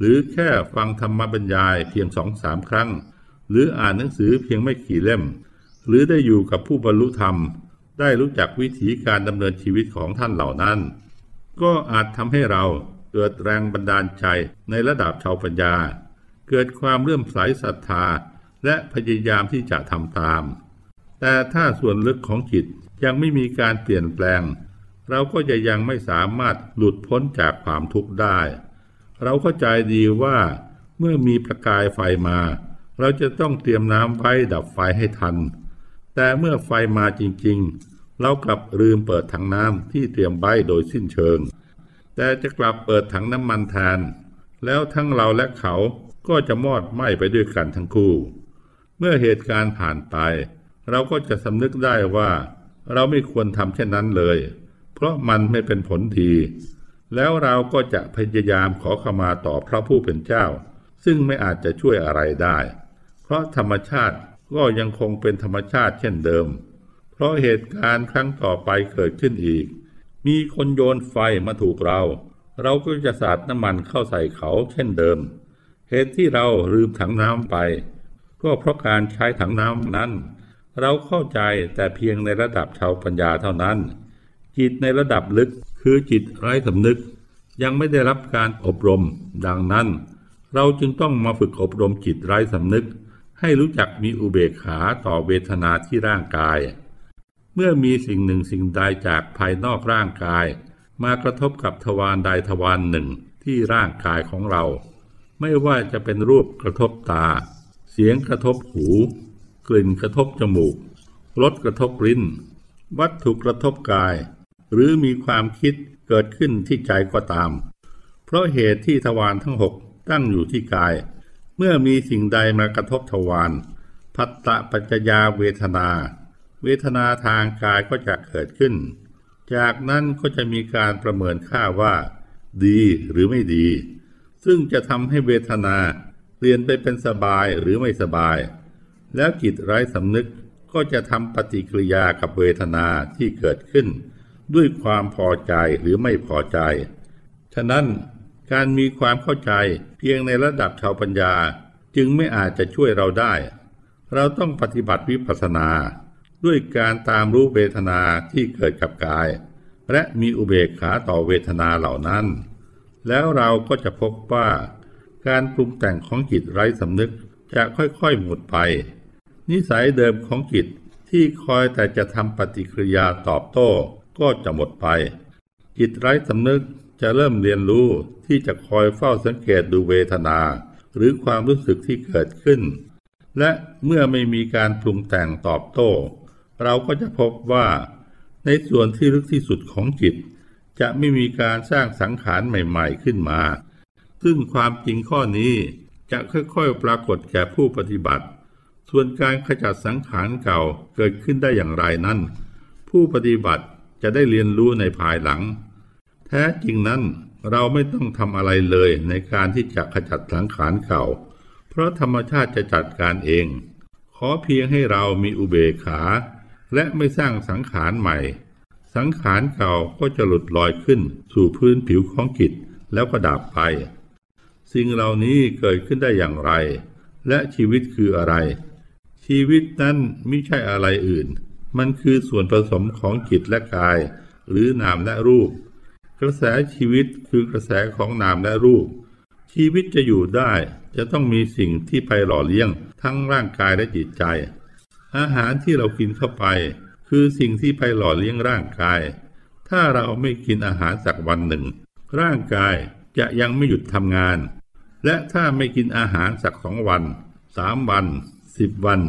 รือแค่ฟังธรรมบรรยายเพียง2-3 ครั้งหรืออ่านหนังสือเพียงไม่กี่เล่มหรือได้อยู่กับผู้บรรลุธรรมได้รู้จักวิถีการดำเนินชีวิตของท่านเหล่านั้นก็อาจทำให้เราเกิดแรงบันดาลใจในระดับชาวปัญญาเกิดความเลื่อมใสศรัทธาและพยายามที่จะทำตามแต่ถ้าส่วนลึกของจิตยังไม่มีการเปลี่ยนแปลงเราก็จะยังไม่สามารถหลุดพ้นจากความทุกข์ได้เราเข้าใจดีว่าเมื่อมีประกายไฟมาเราจะต้องเตรียมน้ำไว้ดับไฟให้ทันแต่เมื่อไฟมาจริงๆเรากลับลืมเปิดถังน้ำที่เตรียมไว้โดยสิ้นเชิงแต่จะกลับเปิดถังน้ำมันแทนแล้วทั้งเราและเขาก็จะมอดไหม้ไปด้วยกันทั้งคู่เมื่อเหตุการณ์ผ่านไปเราก็จะสำนึกได้ว่าเราไม่ควรทำเช่นนั้นเลยเพราะมันไม่เป็นผลดีแล้วเราก็จะพยายามขอขมาต่อพระผู้เป็นเจ้าซึ่งไม่อาจจะช่วยอะไรได้เพราะธรรมชาติก็ยังคงเป็นธรรมชาติเช่นเดิมเพราะเหตุการณ์ครั้งต่อไปเกิดขึ้นอีกมีคนโยนไฟมาถูกเราก็จะสาดน้ำมันเข้าใส่เขาเช่นเดิมเหตุที่เราลืมถังน้ำไปก็เพราะการใช้ถังน้ำนั้นเราเข้าใจแต่เพียงในระดับชาวปัญญาเท่านั้นจิตในระดับลึกคือจิตไร้สำนึกยังไม่ได้รับการอบรมดังนั้นเราจึงต้องมาฝึกอบรมจิตไร้สำนึกให้รู้จักมีอุเบกขาต่อเวทนาที่ร่างกายเมื่อมีสิ่งหนึ่งสิ่งใดจากภายนอกร่างกายมากระทบกับทวารใดทวารหนึ่งที่ร่างกายของเราไม่ว่าจะเป็นรูปกระทบตาเสียงกระทบหูกลิ่นกระทบจมูกรสกระทบลิ้นวัตถุกระทบกายหรือมีความคิดเกิดขึ้นที่ใจก็ตามเพราะเหตุที่ทวารทั้ง6ตั้งอยู่ที่กายเมื่อมีสิ่งใดมากระทบทวารภัตตปัจจยาเวทนาทางกายก็จะเกิดขึ้นจากนั้นก็จะมีการประเมินค่าว่าดีหรือไม่ดีซึ่งจะทำให้เวทนาเปลี่ยนไปเป็นสบายหรือไม่สบายแล้วจิตไร้สำนึกก็จะทำปฏิกิริยากับเวทนาที่เกิดขึ้นด้วยความพอใจหรือไม่พอใจฉะนั้นการมีความเข้าใจเพียงในระดับชาวปัญญาจึงไม่อาจจะช่วยเราได้เราต้องปฏิบัติวิปัสสนาด้วยการตามรู้เวทนาที่เกิดกับกายและมีอุเบกขาต่อเวทนาเหล่านั้นแล้วเราก็จะพบว่าการปรุงแต่งของจิตไร้สำนึกจะค่อยๆหมดไปนิสัยเดิมของจิตที่คอยแต่จะทำปฏิกิริยาตอบโต้ก็จะหมดไปจิตไร้สำนึกจะเริ่มเรียนรู้ที่จะคอยเฝ้าสังเกตดูเวทนาหรือความรู้สึกที่เกิดขึ้นและเมื่อไม่มีการปรุงแต่งตอบโต้เราก็จะพบว่าในส่วนที่ลึกที่สุดของจิตจะไม่มีการสร้างสังขารใหม่ๆขึ้นมาซึ่งความจริงข้อนี้จะค่อยๆปรากฏแก่ผู้ปฏิบัติส่วนการขจัดสังขารเก่าเกิดขึ้นได้อย่างไรนั้นผู้ปฏิบัติจะได้เรียนรู้ในภายหลังแท้จริงนั้นเราไม่ต้องทำอะไรเลยในการที่จะขจัดสังขารเก่าเพราะธรรมชาติจะจัดการเองขอเพียงให้เรามีอุเบกขาและไม่สร้างสังขารใหม่สังขารเก่าก็จะหลุดลอยขึ้นสู่พื้นผิวของจิตแล้วก็ดับไปสิ่งเหล่านี้เกิดขึ้นได้อย่างไรและชีวิตคืออะไรชีวิตนั้นไม่ใช่อะไรอื่นมันคือส่วนผสมของจิตและกายหรือนามและรูปกระแสชีวิตคือกระแสของนามและรูปชีวิตจะอยู่ได้จะต้องมีสิ่งที่ไปหล่อเลี้ยงทั้งร่างกายและจิตใจอาหารที่เรากินเข้าไปคือสิ่งที่ไปหล่อเลี้ยงร่างกายถ้าเราไม่กินอาหารสักวันหนึ่งร่างกายจะยังไม่หยุดทำงานและถ้าไม่กินอาหารสัก2 วัน3 วัน10 วัน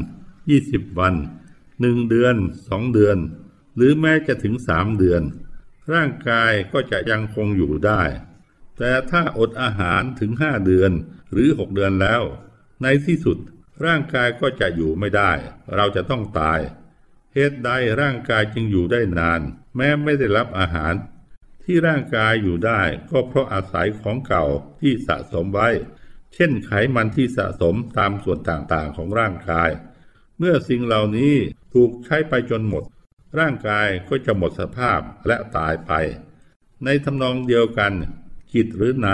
20 วัน1 เดือน2 เดือนหรือแม้จะถึง3 เดือนร่างกายก็จะยังคงอยู่ได้แต่ถ้าอดอาหารถึง5 เดือนหรือ6 เดือนแล้วในที่สุดร่างกายก็จะอยู่ไม่ได้เราจะต้องตายเหตุใดร่างกายจึงอยู่ได้นานแม้ไม่ได้รับอาหารที่ร่างกายอยู่ได้ก็เพราะอาศัยของเก่าที่สะสมไว้เช่นไขมันที่สะสมตามส่วนต่างๆของร่างกายเมื่อสิ่งเหล่านี้ถูกใช้ไปจนหมดร่างกายก็จะหมดสภาพและตายไปในทำนองเดียวกันจิตหรือนาม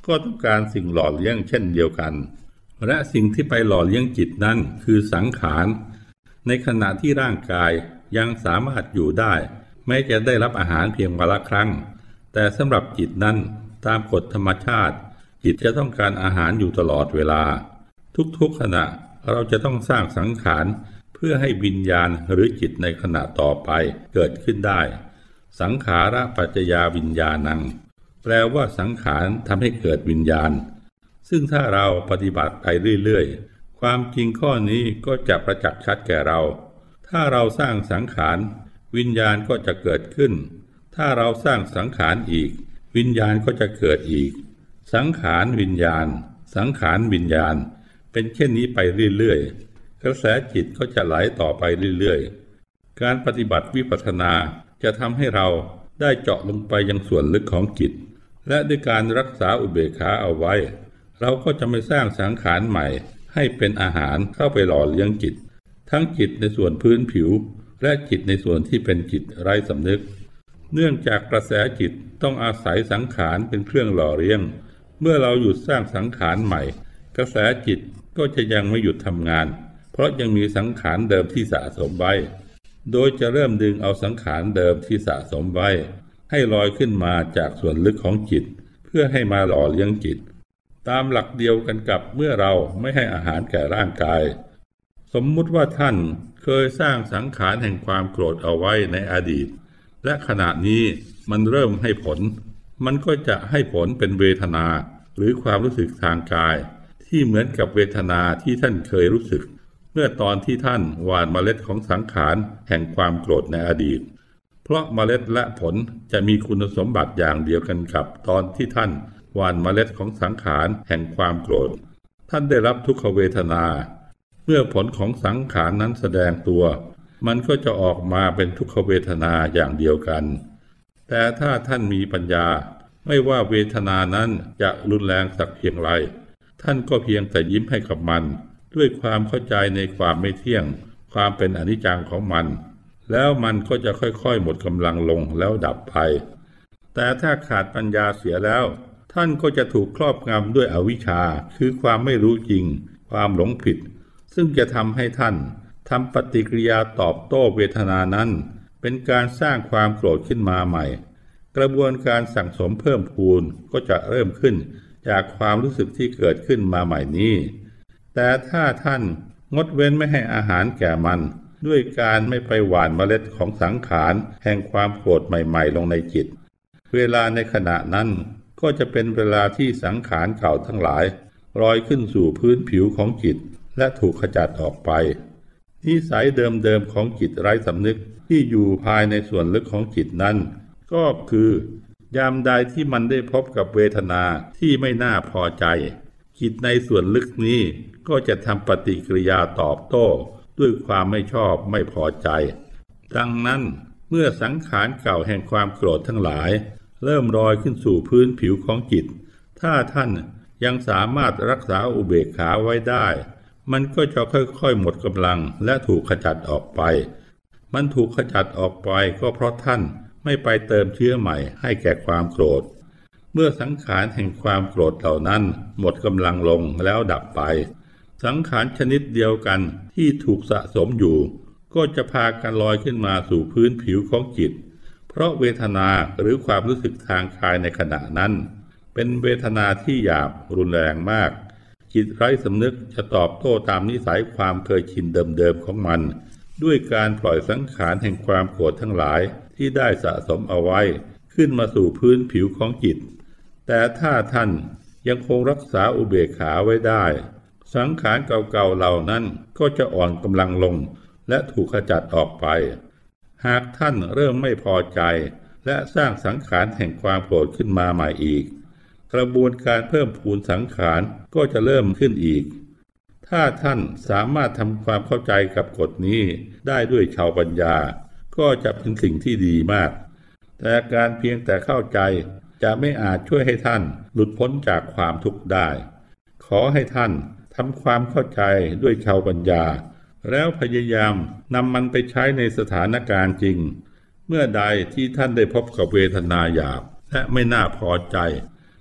ก็ต้องการสิ่งหล่อเลี้ยงเช่นเดียวกันและสิ่งที่ไปหล่อเลี้ยงจิตนั้นคือสังขารในขณะที่ร่างกายยังสามารถอยู่ได้แม้จะได้รับอาหารเพียงวันละครั้งแต่สำหรับจิตนั้นตามกฎธรรมชาติจิตจะต้องการอาหารอยู่ตลอดเวลาทุกๆขณะเราจะต้องสร้างสังขารเพื่อให้วิญญาณหรือจิตในขณะต่อไปเกิดขึ้นได้สังขาระปัจจยาวิญญาณังแปลว่าสังขารทำให้เกิดวิญญาณซึ่งถ้าเราปฏิบัติไปเรื่อยๆความจริงข้อนี้ก็จะประจักษ์ชัดแก่เราถ้าเราสร้างสังขารวิญญาณก็จะเกิดขึ้นถ้าเราสร้างสังขารอีกวิญญาณก็จะเกิดอีกสังขารวิญญาณสังขารวิญญาณเป็นเช่นนี้ไปเรื่อยๆกระแสจิตก็จะไหลต่อไปเรื่อยๆการปฏิบัติวิปัสสนาจะทำให้เราได้เจาะลงไปยังส่วนลึกของจิตและด้วยการรักษาอุเบกขาเอาไว้เราก็จะไม่สร้างสังขารใหม่ให้เป็นอาหารเข้าไปหล่อเลี้ยงจิตทั้งจิตในส่วนพื้นผิวและจิตในส่วนที่เป็นจิตไร้สำนึกเนื่องจากกระแสจิตต้องอาศัยสังขารเป็นเครื่องหล่อเลี้ยงเมื่อเราหยุดสร้างสังขารใหม่กระแสจิตก็จะยังไม่หยุดทำงานเพราะยังมีสังขารเดิมที่สะสมไว้โดยจะเริ่มดึงเอาสังขารเดิมที่สะสมไว้ให้ลอยขึ้นมาจากส่วนลึกของจิตเพื่อให้มาหล่อเลี้ยงจิตตามหลักเดียวกันกับเมื่อเราไม่ให้อาหารแก่ร่างกายสมมุติว่าท่านเคยสร้างสังขารแห่งความโกรธเอาไว้ในอดีตและขณะนี้มันเริ่มให้ผลมันก็จะให้ผลเป็นเวทนาหรือความรู้สึกทางกายที่เหมือนกับเวทนาที่ท่านเคยรู้สึกเมื่อตอนที่ท่านหว่านเมล็ดของสังขารแห่งความโกรธในอดีตเพราะเมล็ดและผลจะมีคุณสมบัติอย่างเดียวกันกับตอนที่ท่านหว่านเมล็ดของสังขารแห่งความโกรธท่านได้รับทุกขเวทนาเมื่อผลของสังขารนั้นแสดงตัวมันก็จะออกมาเป็นทุกขเวทนาอย่างเดียวกันแต่ถ้าท่านมีปัญญาไม่ว่าเวทนานั้นจะรุนแรงสักเพียงไรท่านก็เพียงแต่ยิ้มให้กับมันด้วยความเข้าใจในความไม่เที่ยงความเป็นอนิจจังของมันแล้วมันก็จะค่อยๆหมดกำลังลงแล้วดับไปแต่ถ้าขาดปัญญาเสียแล้วท่านก็จะถูกครอบงำด้วยอวิชชาคือความไม่รู้จริงความหลงผิดซึ่งจะทำให้ท่านทำปฏิกิริยาตอบโต้เวทนานั้นเป็นการสร้างความโกรธขึ้นมาใหม่กระบวนการสั่งสมเพิ่มพูนก็จะเริ่มขึ้นจากความรู้สึกที่เกิดขึ้นมาใหม่นี้แต่ถ้าท่านงดเว้นไม่ให้อาหารแก่มันด้วยการไม่ไปหว่านเมล็ดของสังขารแห่งความโกรธใหม่ๆลงในจิตเวลาในขณะนั้นก็จะเป็นเวลาที่สังขารเก่าทั้งหลายลอยขึ้นสู่พื้นผิวของจิตและถูกขจัดออกไปนิสัยเดิมๆของจิตไร้สำนึกที่อยู่ภายในส่วนลึกของจิตนั้นก็คือยามใดที่มันได้พบกับเวทนาที่ไม่น่าพอใจจิตในส่วนลึกนี้ก็จะทำปฏิกิริยาตอบโต้ด้วยความไม่ชอบไม่พอใจดังนั้นเมื่อสังขารเก่าแห่งความโกรธทั้งหลายเริ่มลอยขึ้นสู่พื้นผิวของจิตถ้าท่านยังสามารถรักษาอุเบกขาไว้ได้มันก็จะค่อยๆหมดกำลังและถูกขจัดออกไปมันถูกขจัดออกไปก็เพราะท่านไม่ไปเติมเชื้อใหม่ให้แก่ความโกรธเมื่อสังขารแห่งความโกรธเหล่านั้นหมดกำลังลงแล้วดับไปสังขารชนิดเดียวกันที่ถูกสะสมอยู่ก็จะพากันลอยขึ้นมาสู่พื้นผิวของจิตเพราะเวทนาหรือความรู้สึกทางกายในขณะนั้นเป็นเวทนาที่หยาบรุนแรงมากจิตไร้สำนึกจะตอบโต้ตามนิสัยความเคยชินเดิมๆของมันด้วยการปล่อยสังขารแห่งความโกรธทั้งหลายที่ได้สะสมเอาไว้ขึ้นมาสู่พื้นผิวของจิตแต่ถ้าท่านยังคงรักษาอุเบกขาไว้ได้สังขารเก่าๆเหล่านั้นก็จะอ่อนกำลังลงและถูกขจัดออกไปหากท่านเริ่มไม่พอใจและสร้างสังขารแห่งความโกรธขึ้นมาใหม่อีกกระบวนการเพิ่มพูนสังขารก็จะเริ่มขึ้นอีกถ้าท่านสามารถทำความเข้าใจกับกฎนี้ได้ด้วยชาวปัญญาก็จะเป็นสิ่งที่ดีมากแต่การเพียงแต่เข้าใจจะไม่อาจช่วยให้ท่านหลุดพ้นจากความทุกข์ได้ขอให้ท่านทำความเข้าใจด้วยชาวปัญญาแล้วพยายามนำมันไปใช้ในสถานการณ์จริงเมื่อใดที่ท่านได้พบกับเวทนาหยาบและไม่น่าพอใจ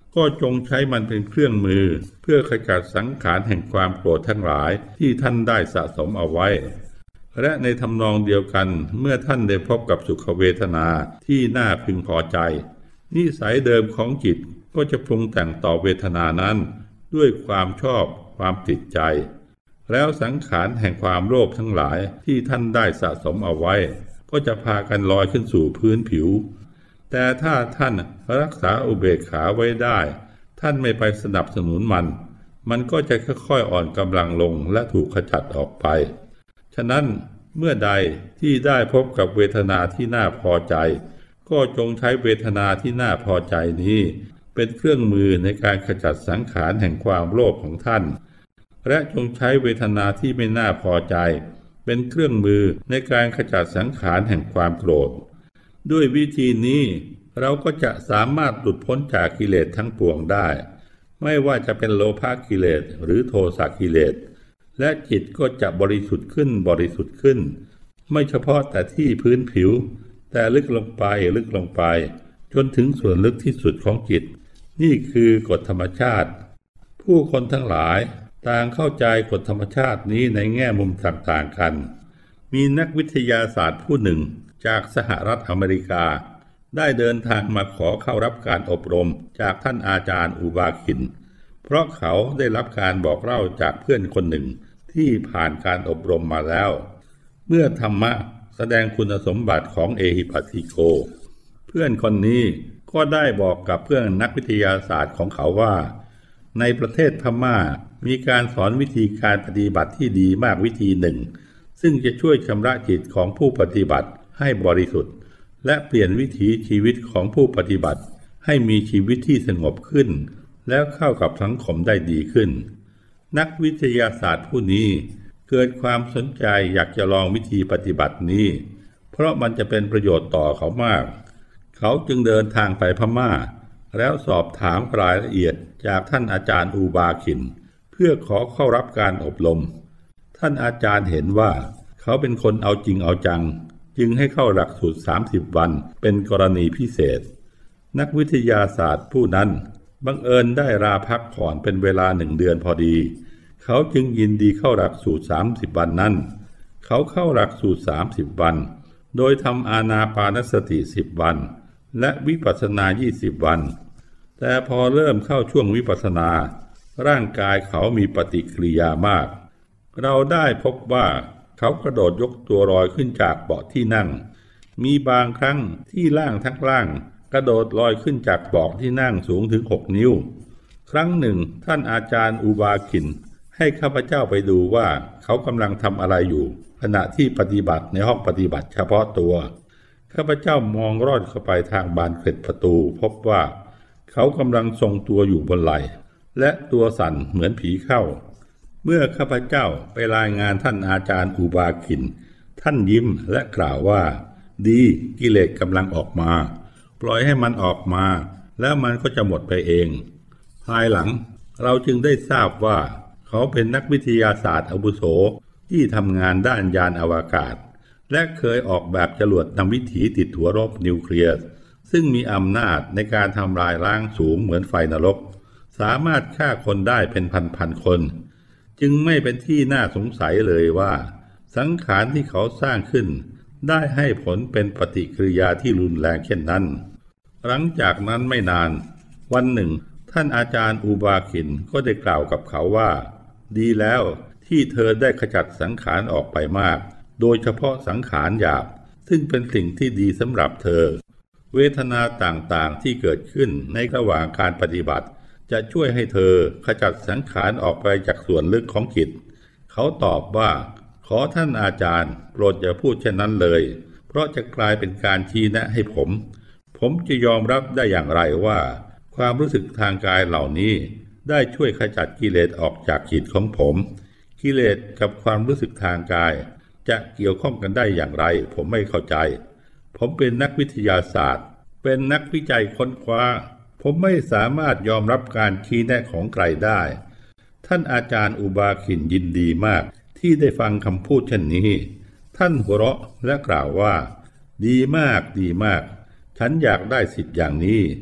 ก็จงใช้มันเป็นเครื่องมือเพื่อขจัดสังขารแห่งความโกรธทั้งหลายที่ท่านได้สะสมเอาไว้และในทำนองเดียวกันเมื่อท่านได้พบกับสุขเวทนาที่น่าพึงพอใจนิสัยเดิมของจิตก็จะปรุงแต่งต่อเวทนานั้นด้วยความชอบความติดใจแล้วสังขารแห่งความโลภทั้งหลายที่ท่านได้สะสมเอาไว้ก็จะพากันลอยขึ้นสู่พื้นผิวแต่ถ้าท่านรักษาอุเบกขาไว้ได้ท่านไม่ไปสนับสนุนมันก็จะค่อยๆอ่อนกำลังลงและถูกขจัดออกไปฉะนั้นเมื่อใดที่ได้พบกับเวทนาที่น่าพอใจก็จงใช้เวทนาที่น่าพอใจนี้เป็นเครื่องมือในการขจัดสังขารแห่งความโลภของท่านและจงใช้เวทนาที่ไม่น่าพอใจเป็นเครื่องมือในการขจัดสังขารแห่งความโกรธด้วยวิธีนี้เราก็จะสามารถหลุดพ้นจากกิเลสทั้งปวงได้ไม่ว่าจะเป็นโลภะกิเลสหรือโทสะกิเลสและจิตก็จะบริสุทธิ์ขึ้นไม่เฉพาะแต่ที่พื้นผิวแต่ลึกลงไปจนถึงส่วนลึกที่สุดของจิตนี่คือกฎธรรมชาติผู้คนทั้งหลายต่างเข้าใจกฎธรรมชาตินี้ในแง่มุมต่างๆกันมีนักวิทยาศาสตร์ผู้หนึ่งจากสหรัฐอเมริกาได้เดินทางมาขอเข้ารับการอบรมจากท่านอาจารย์อุบาคินเพราะเขาได้รับการบอกเล่าจากเพื่อนคนหนึ่งที่ผ่านการอบรมมาแล้วเมื่อธรรมะแสดงคุณสมบัติของเอหิปัสสิโกเพื่อนคนนี้ก็ได้บอกกับเพื่อนนักวิทยาศาสตร์ของเขาว่าในประเทศพม่ามีการสอนวิธีการปฏิบัติที่ดีมากวิธีหนึ่งซึ่งจะช่วยชำระจิตของผู้ปฏิบัติให้บริสุทธิ์และเปลี่ยนวิถีชีวิตของผู้ปฏิบัติให้มีชีวิตที่สงบขึ้นแล้วเข้ากับสังคมได้ดีขึ้นนักวิทยาศาสตร์ผู้นี้เกิดความสนใจอยากจะลองวิธีปฏิบัตินี้เพราะมันจะเป็นประโยชน์ต่อเขามากเขาจึงเดินทางไปพม่าแล้วสอบถามรายละเอียดจากท่านอาจารย์อุบาคินเพื่อขอเข้ารับการอบรมท่านอาจารย์เห็นว่าเขาเป็นคนเอาจริงเอาจังจึงให้เข้าหลักสูตร30 วันเป็นกรณีพิเศษนักวิทยาศาสตร์ผู้นั้นบังเอิญได้ลาพักผ่อนเป็นเวลา1 เดือนพอดีเขาจึงยินดีเข้าหลักสูตร30 วันนั้นเขาเข้าหลักสูตร30 วันโดยทำอานาปานสติ10 วันและวิปัสสนา20 วันแต่พอเริ่มเข้าช่วงวิปัสสนาร่างกายเขามีปฏิกิริยามากเราได้พบว่าเขากระโดดยกตัวลอยขึ้นจากเบาะที่นั่งมีบางครั้งที่ล่างทั้งล่างกระโดดลอยขึ้นจากเบาะที่นั่งสูงถึง6 นิ้วครั้งหนึ่งท่านอาจารย์อุบาคินให้ข้าพเจ้าไปดูว่าเขากำลังทำอะไรอยู่ขณะที่ปฏิบัติในห้องปฏิบัติเฉพาะตัวข้าพเจ้ามองรอดเข้าไปทางบานเกล็ดประตูพบว่าเขากำลังทรงตัวอยู่บนไหล่และตัวสั่นเหมือนผีเข้าเมื่อข้าพเจ้าไปรายงานท่านอาจารย์อุบาคินท่านยิ้มและกล่าวว่าดีกิเลสกำลังออกมาปล่อยให้มันออกมาแล้วมันก็จะหมดไปเองภายหลังเราจึงได้ทราบว่าเขาเป็นนักวิทยาศาสตร์อาวุโสที่ทำงานด้านยานอวกาศและเคยออกแบบจรวดนำวิถีติดหัวรบนิวเคลียร์ซึ่งมีอำนาจในการทำลายล้างสูงเหมือนไฟนรกสามารถฆ่าคนได้เป็นพันคนจึงไม่เป็นที่น่าสงสัยเลยว่าสังขารที่เขาสร้างขึ้นได้ให้ผลเป็นปฏิกิริยาที่รุนแรงเช่นนั้นหลังจากนั้นไม่นานวันหนึ่งท่านอาจารย์อุบาคินก็ได้กล่าวกับเขาว่าดีแล้วที่เธอได้ขจัดสังขารออกไปมากโดยเฉพาะสังขารหยาบซึ่งเป็นสิ่งที่ดีสำหรับเธอเวทนาต่างๆที่เกิดขึ้นในระหว่างการปฏิบัติจะช่วยให้เธอขจัดสังขารออกไปจากส่วนลึกของจิตเขาตอบว่าขอท่านอาจารย์โปรดอย่าพูดเช่นนั้นเลยเพราะจะกลายเป็นการชี้แนะให้ผมจะยอมรับได้อย่างไรว่าความรู้สึกทางกายเหล่านี้ได้ช่วยขจัดกิเลสออกจากจิตของผมกิเลสกับความรู้สึกทางกายจะเกี่ยวข้องกันได้อย่างไรผมไม่เข้าใจผมเป็นนักวิทยาศาสตร์เป็นนักวิจัยค้นคว้าผมไม่สามารถยอมรับการชี้แนะของใครได้ท่านอาจารย์อุบาคินยินดีมากที่ได้ฟังคำพูดเช่นนี้ท่านหัวเราะและกล่าวว่าดีมากฉันอยากได้สิทธิ์อย่างนี้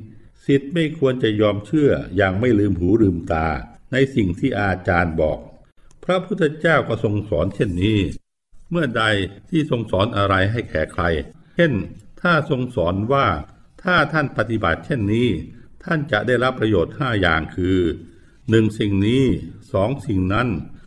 ศิษย์ไม่ควรจะยอมเชื่ออย่างไม่ลืมหูลืมตาในสิ่งที่อาจารย์บอกพระพุทธเจ้าก็ทรงสอนเช่นนี้เมื่อใดที่ทรงสอนอะไรให้แก่ใครเช่นถ้าทรงสอนว่าถ้าท่านปฏิบัติเช่นนี้ท่านจะได้รับประโยชน์5อย่างคือ 1. สิ่งนี้ 2. สิ่งนั้น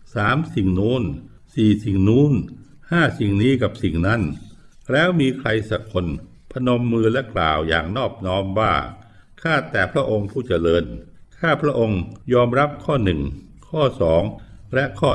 3. สิ่งโน้น 4. สิ่งนู้น 5. สิ่งนี้กับสิ่งนั้นแล้วมีใครสักคนพนมมือและกล่าวอย่างนอบน้อมว่าข้าแต่พระองค์ผู้เจริญข้าพระองค์ยอมรับข้อ 1 ข้อ 2 และข้อ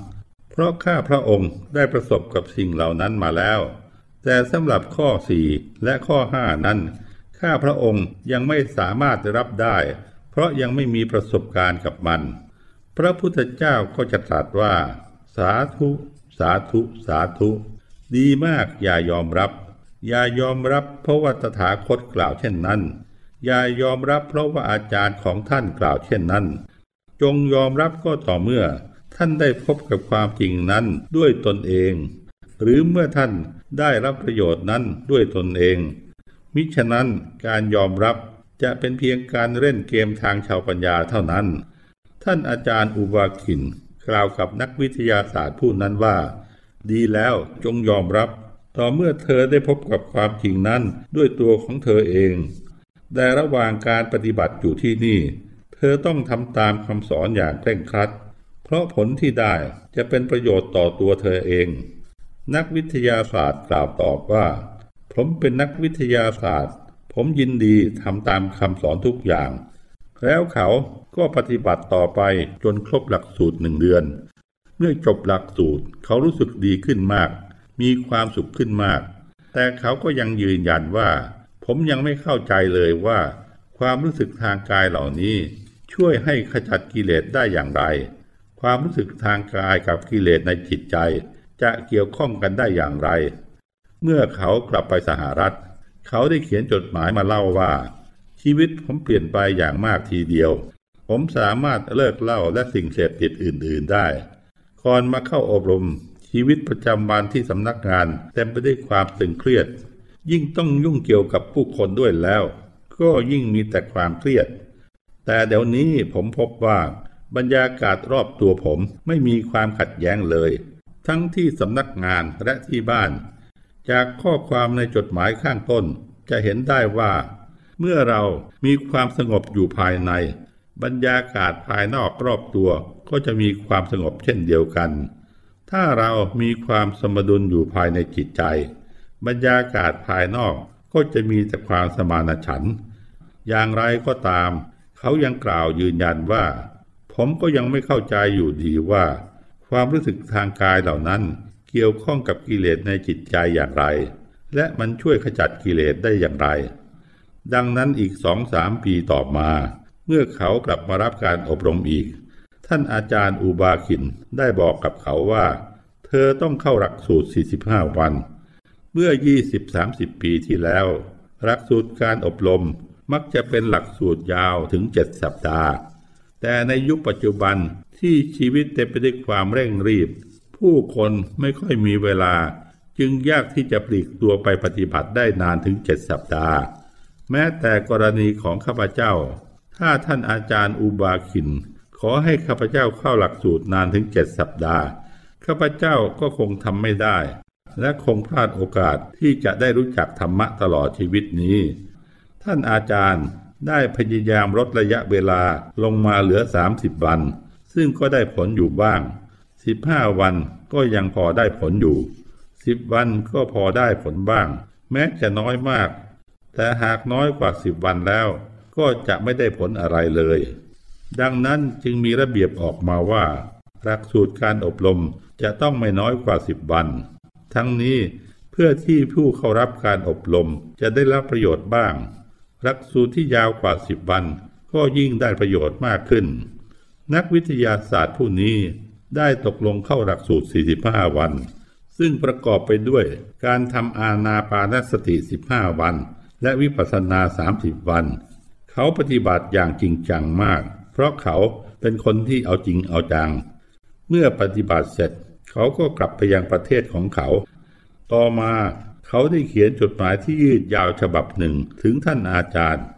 3เพราะข้าพระองค์ได้ประสบกับสิ่งเหล่านั้นมาแล้วแต่สำหรับข้อ 4 และข้อ 5 นั้นข้าพระองค์ยังไม่สามารถรับได้เพราะยังไม่มีประสบการณ์กับมันพระพุทธเจ้าก็จะตรัสว่าสาธุสาธุสาธุดีมากอย่ายอมรับเพราะว่าตถาคตกล่าวเช่นนั้นอย่ายอมรับเพราะว่าอาจารย์ของท่านกล่าวเช่นนั้นจงยอมรับก็ต่อเมื่อท่านได้พบกับความจริงนั้นด้วยตนเองหรือเมื่อท่านได้รับประโยชน์นั้นด้วยตนเองมิฉะนั้นการยอมรับจะเป็นเพียงการเล่นเกมทางชาวปัญญาเท่านั้นท่านอาจารย์อุบาคินกล่าวกับนักวิทยาศาสตร์ผู้นั้นว่าดีแล้วจงยอมรับต่อเมื่อเธอได้พบกับความจริงนั้นด้วยตัวของเธอเองแต่ระหว่างการปฏิบัติอยู่ที่นี่เธอต้องทำตามคำสอนอย่างเคร่งครัดเพราะผลที่ได้จะเป็นประโยชน์ต่อตัวเธอเองนักวิทยาศาสตร์กล่าวตอบว่าผมเป็นนักวิทยาศาสตร์ผมยินดีทำตามคำสอนทุกอย่างแล้วเขาก็ปฏิบัติต่อไปจนครบหลักสูตร1 เดือนเมื่อจบหลักสูตรเขารู้สึกดีขึ้นมากมีความสุขขึ้นมากแต่เขาก็ยังยืนยันว่าผมยังไม่เข้าใจเลยว่าความรู้สึกทางกายเหล่านี้ช่วยให้ขจัดกิเลสได้อย่างไรความรู้สึกทางกายกับกิเลสในจิตใจจะเกี่ยวข้องกันได้อย่างไรเมื่อเขากลับไปสหรัฐเขาได้เขียนจดหมายมาเล่าว่าชีวิตผมเปลี่ยนไปอย่างมากทีเดียวผมสามารถเลิกเหล้าและสิ่งเสพติดอื่นๆได้ก่อนมาเข้าอบรมชีวิตประจำวันที่สำนักงานเต็มไปด้วยความตึงเครียดยิ่งต้องยุ่งเกี่ยวกับผู้คนด้วยแล้วก็ยิ่งมีแต่ความเครียดแต่เดี๋ยวนี้ผมพบว่าบรรยากาศรอบตัวผมไม่มีความขัดแย้งเลยทั้งที่สำนักงานและที่บ้านจากข้อความในจดหมายข้างต้นจะเห็นได้ว่าเมื่อเรามีความสงบอยู่ภายในบรรยากาศภายนอกรอบตัวก็จะมีความสงบเช่นเดียวกันถ้าเรามีความสมดุลอยู่ภายในจิตใจบรรยากาศภายนอกก็จะมีแต่ความสมานฉันท์อย่างไรก็ตามเขายังกล่าวยืนยันว่าผมก็ยังไม่เข้าใจอยู่ดีว่าความรู้สึกทางกายเหล่านั้นเกี่ยวข้องกับกิเลสในจิตใจอย่างไรและมันช่วยขจัดกิเลสได้อย่างไรดังนั้นอีก 2-3 ปีต่อมาเมื่อเขากลับมารับการอบรมอีกท่านอาจารย์อุบาคินได้บอกกับเขาว่าเธอต้องเข้าหลักสูตร45 วันเมื่อ 20-30 ปีที่แล้วหลักสูตรการอบรมมักจะเป็นหลักสูตรยาวถึง7 สัปดาห์แต่ในยุคปัจจุบันที่ชีวิตเต็มไปด้วยความเร่งรีบผู้คนไม่ค่อยมีเวลาจึงยากที่จะปลีกตัวไปปฏิบัติได้นานถึง7 สัปดาห์แม้แต่กรณีของข้าพเจ้าถ้าท่านอาจารย์อุบาคินขอให้ข้าพเจ้าเข้าหลักสูตรนานถึง7 สัปดาห์ข้าพเจ้าก็คงทำไม่ได้และคงพลาดโอกาสที่จะได้รู้จักธรรมะตลอดชีวิตนี้ท่านอาจารย์ได้พยายามลดระยะเวลาลงมาเหลือ30 วันซึ่งก็ได้ผลอยู่บ้าง15 วันก็ยังพอได้ผลอยู่10 วันก็พอได้ผลบ้างแม้จะน้อยมากแต่หากน้อยกว่า10 วันแล้วก็จะไม่ได้ผลอะไรเลยดังนั้นจึงมีระเบียบออกมาว่าหลักสูตรการอบรมจะต้องไม่น้อยกว่า10 วันทั้งนี้เพื่อที่ผู้เข้ารับการอบรมจะได้รับประโยชน์บ้างหลักสูตรที่ยาวกว่า10 วันก็ยิ่งได้ประโยชน์มากขึ้นนักวิทยาศาสตร์ผู้นี้ได้ตกลงเข้าหลักสูตร45 วันซึ่งประกอบไปด้วยการทำอานาปานสติ15 วันและวิปัสสนา30 วันเขาปฏิบัติอย่างจริงจังมากเพราะเขาเป็นคนที่เอาจริงเอาจังเมื่อปฏิบัติเสร็จเขาก็กลับไปยังประเทศของเขาต่อมาเขาได้เขียนจดหมายที่ยืดยาวฉบับหนึ่งถึงท่านอาจารย์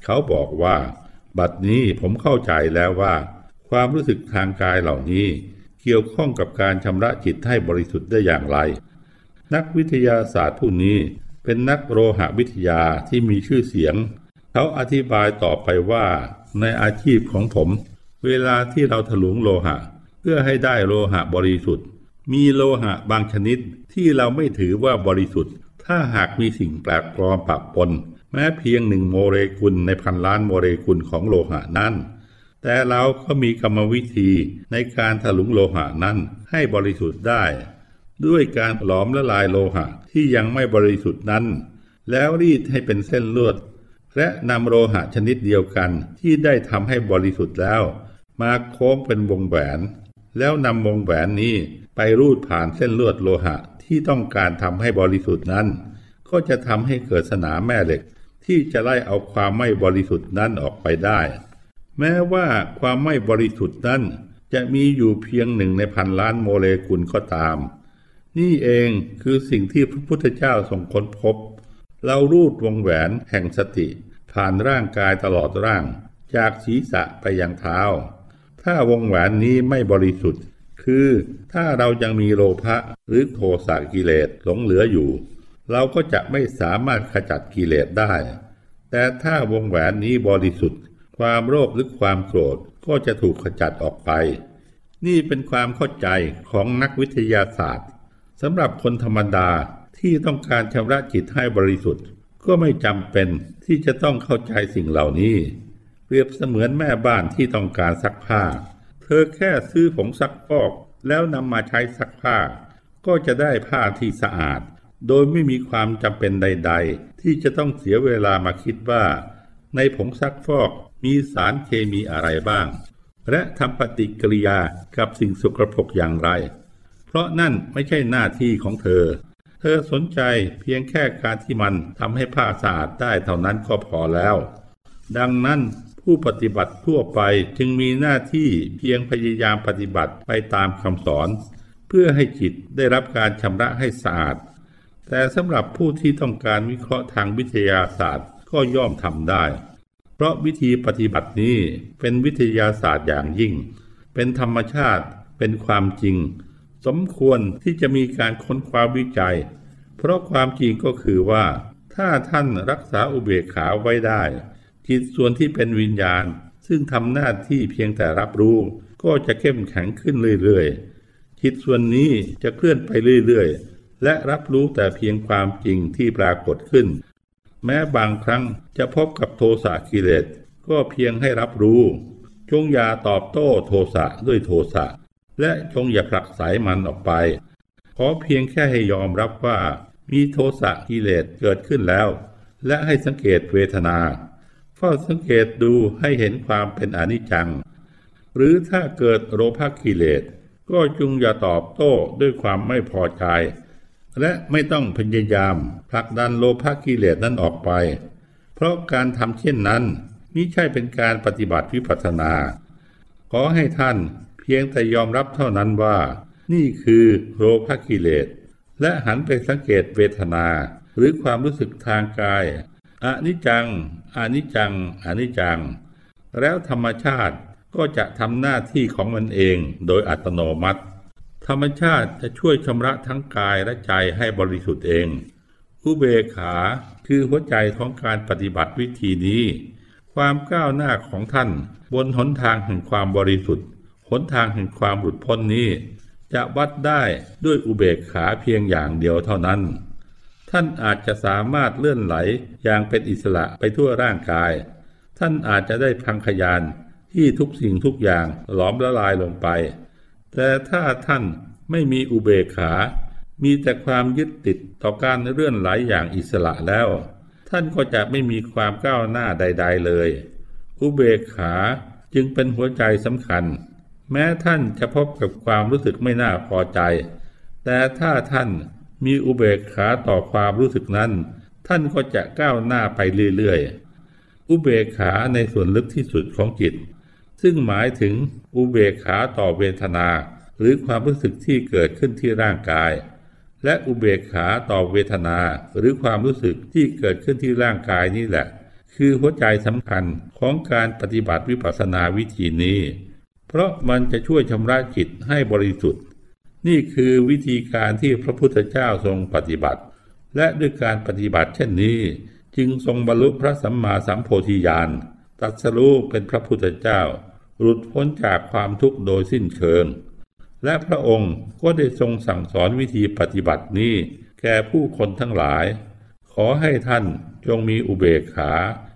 เขาบอกว่าบัดนี้ผมเข้าใจแล้วว่าความรู้สึกทางกายเหล่านี้เกี่ยวข้องกับการชำระจิตให้บริสุทธิ์ได้อย่างไรนักวิทยาศาสตร์ผู้นี้เป็นนักโลหะวิทยาที่มีชื่อเสียงเขาอธิบายต่อไปว่าในอาชีพของผมเวลาที่เราถลุงโลหะเพื่อให้ได้โลหะบริสุทธิ์มีโลหะบางชนิดที่เราไม่ถือว่าบริสุทธิ์ถ้าหากมีสิ่งแปลกปลอมปะปนแม้เพียง1 โมเลกุลในพันล้านโมเลกุลของโลหะนั้นแต่เราก็มีกรรมวิธีในการถลุงโลหะนั้นให้บริสุทธิ์ได้ด้วยการหลอมละลายโลหะที่ยังไม่บริสุทธิ์นั้นแล้วรีดให้เป็นเส้นลวดและนำโลหะชนิดเดียวกันที่ได้ทำให้บริสุทธิ์แล้วมาโค้งเป็นวงแหวนแล้วนำวงแหวนนี้ไปรูดผ่านเส้นลวดโลหะที่ต้องการทำให้บริสุทธิ์นั้นก็จะทำให้เกิดสนามแม่เหล็กที่จะไล่เอาความไม่บริสุทธิ์นั้นออกไปได้แม้ว่าความไม่บริสุทธิ์นั้นจะมีอยู่เพียง1 ในพันล้านโมเลกุลก็ตามนี่เองคือสิ่งที่พระพุทธเจ้าทรงค้นพบเรารูดวงแหวนแห่งสติผ่านร่างกายตลอดร่างจากศีรษะไปยังเท้าถ้าวงแหวนนี้ไม่บริสุทธิ์คือถ้าเรายังมีโลภะหรือโทสะกิเลสหลงเหลืออยู่เราก็จะไม่สามารถขจัดกิเลสได้แต่ถ้าวงแหวนนี้บริสุทธิ์ความโลภหรือความโกรธก็จะถูกขจัดออกไปนี่เป็นความเข้าใจของนักวิทยาศาสตร์สำหรับคนธรรมดาที่ต้องการชำระจิตให้บริสุทธิ์ก็ไม่จำเป็นที่จะต้องเข้าใจสิ่งเหล่านี้เปรียบเสมือนแม่บ้านที่ต้องการซักผ้าเธอแค่ซื้อผงซักฟอกแล้วนำมาใช้ซักผ้าก็จะได้ผ้าที่สะอาดโดยไม่มีความจำเป็นใดๆที่จะต้องเสียเวลามาคิดว่าในผงซักฟอกมีสารเคมีอะไรบ้างและทำปฏิกิริยากับสิ่งสกปรกอย่างไรเพราะนั่นไม่ใช่หน้าที่ของเธอสนใจเพียงแค่การที่มันทำให้ผ้าสะอาดได้เท่านั้นก็พอแล้วดังนั้นผู้ปฏิบัติทั่วไปจึงมีหน้าที่เพียงพยายามปฏิบัติไปตามคำสอนเพื่อให้จิตได้รับการชำระให้สะอาดแต่สำหรับผู้ที่ต้องการวิเคราะห์ทางวิทยาศาสตร์ก็ย่อมทำได้เพราะวิธีปฏิบัตินี้เป็นวิทยาศาสตร์อย่างยิ่งเป็นธรรมชาติเป็นความจริงสมควรที่จะมีการค้นคว้าวิจัยเพราะความจริงก็คือว่าถ้าท่านรักษาอุเบกขาไว้ได้จิตส่วนที่เป็นวิญญาณซึ่งทำหน้าที่เพียงแต่รับรู้ก็จะเข้มแข็งขึ้นเรื่อยๆจิตส่วนนี้จะเคลื่อนไปเรื่อยๆและรับรู้แต่เพียงความจริงที่ปรากฏขึ้นแม้บางครั้งจะพบกับโทสะกิเลสก็เพียงให้รับรู้จงอย่าตอบโต้โทสะด้วยโทสะและจงอย่าผลักไสมันออกไปขอเพียงแค่ให้ยอมรับว่ามีโทสะกิเลสเกิดขึ้นแล้วและให้สังเกตเวทนาเฝ้าสังเกตดูให้เห็นความเป็นอนิจจังหรือถ้าเกิดโลภะกิเลสก็จงอย่าตอบโต้ด้วยความไม่พอใจและไม่ต้องพยายามผลักดันโลภะกิเลสนั้นออกไปเพราะการทำเช่นนั้นมิใช่เป็นการปฏิบัติวิปัสสนาขอให้ท่านเพียงแต่ยอมรับเท่านั้นว่านี่คือโลภะกิเลสและหันไปสังเกตเวทนาหรือความรู้สึกทางกายอนิจจังอนิจจังอนิจจังแล้วธรรมชาติก็จะทำหน้าที่ของมันเองโดยอัตโนมัติธรรมชาติจะช่วยชำระทั้งกายและใจให้บริสุทธิ์เองอุเบกขาคือหัวใจของการปฏิบัติวิธีนี้ความก้าวหน้าของท่านบนหนทางแห่งความบริสุทธิ์หนทางแห่งความหลุดพ้นนี้จะวัดได้ด้วยอุเบกขาเพียงอย่างเดียวเท่านั้นท่านอาจจะสามารถเลื่อนไหลอย่างเป็นอิสระไปทั่วร่างกายท่านอาจจะได้พังคยานที่ทุกสิ่งทุกอย่างหลอมละลายลงไปแต่ถ้าท่านไม่มีอุเบกขามีแต่ความยึดติดต่อการเลื่อนไหลอย่างอิสระแล้วท่านก็จะไม่มีความก้าวหน้าใดๆเลยอุเบกขาจึงเป็นหัวใจสำคัญแม้ท่านจะพบกับความรู้สึกไม่น่าพอใจแต่ถ้าท่านมีอุเบกขาต่อความรู้สึกนั้นท่านก็จะก้าวหน้าไปเรื่อยๆอุเบกขาในส่วนลึกที่สุดของจิตซึ่งหมายถึงอุเบกขาต่อเวทนาหรือความรู้สึกที่เกิดขึ้นที่ร่างกายและอุเบกขาต่อเวทนาหรือความรู้สึกที่เกิดขึ้นที่ร่างกายนี่แหละคือหัวใจสำคัญของการปฏิบัติวิปัสสนาวิธีนี้เพราะมันจะช่วยชำระจิตให้บริสุทธิ์นี่คือวิธีการที่พระพุทธเจ้าทรงปฏิบัติและด้วยการปฏิบัติเช่นนี้จึงทรงบรรลุพระสัมมาสัมโพธิญาณตรัสรู้เป็นพระพุทธเจ้าหลุดพ้นจากความทุกข์โดยสิ้นเชิงและพระองค์ก็ได้ทรงสั่งสอนวิธีปฏิบัตินี้แก่ผู้คนทั้งหลายขอให้ท่านจงมีอุเบกขา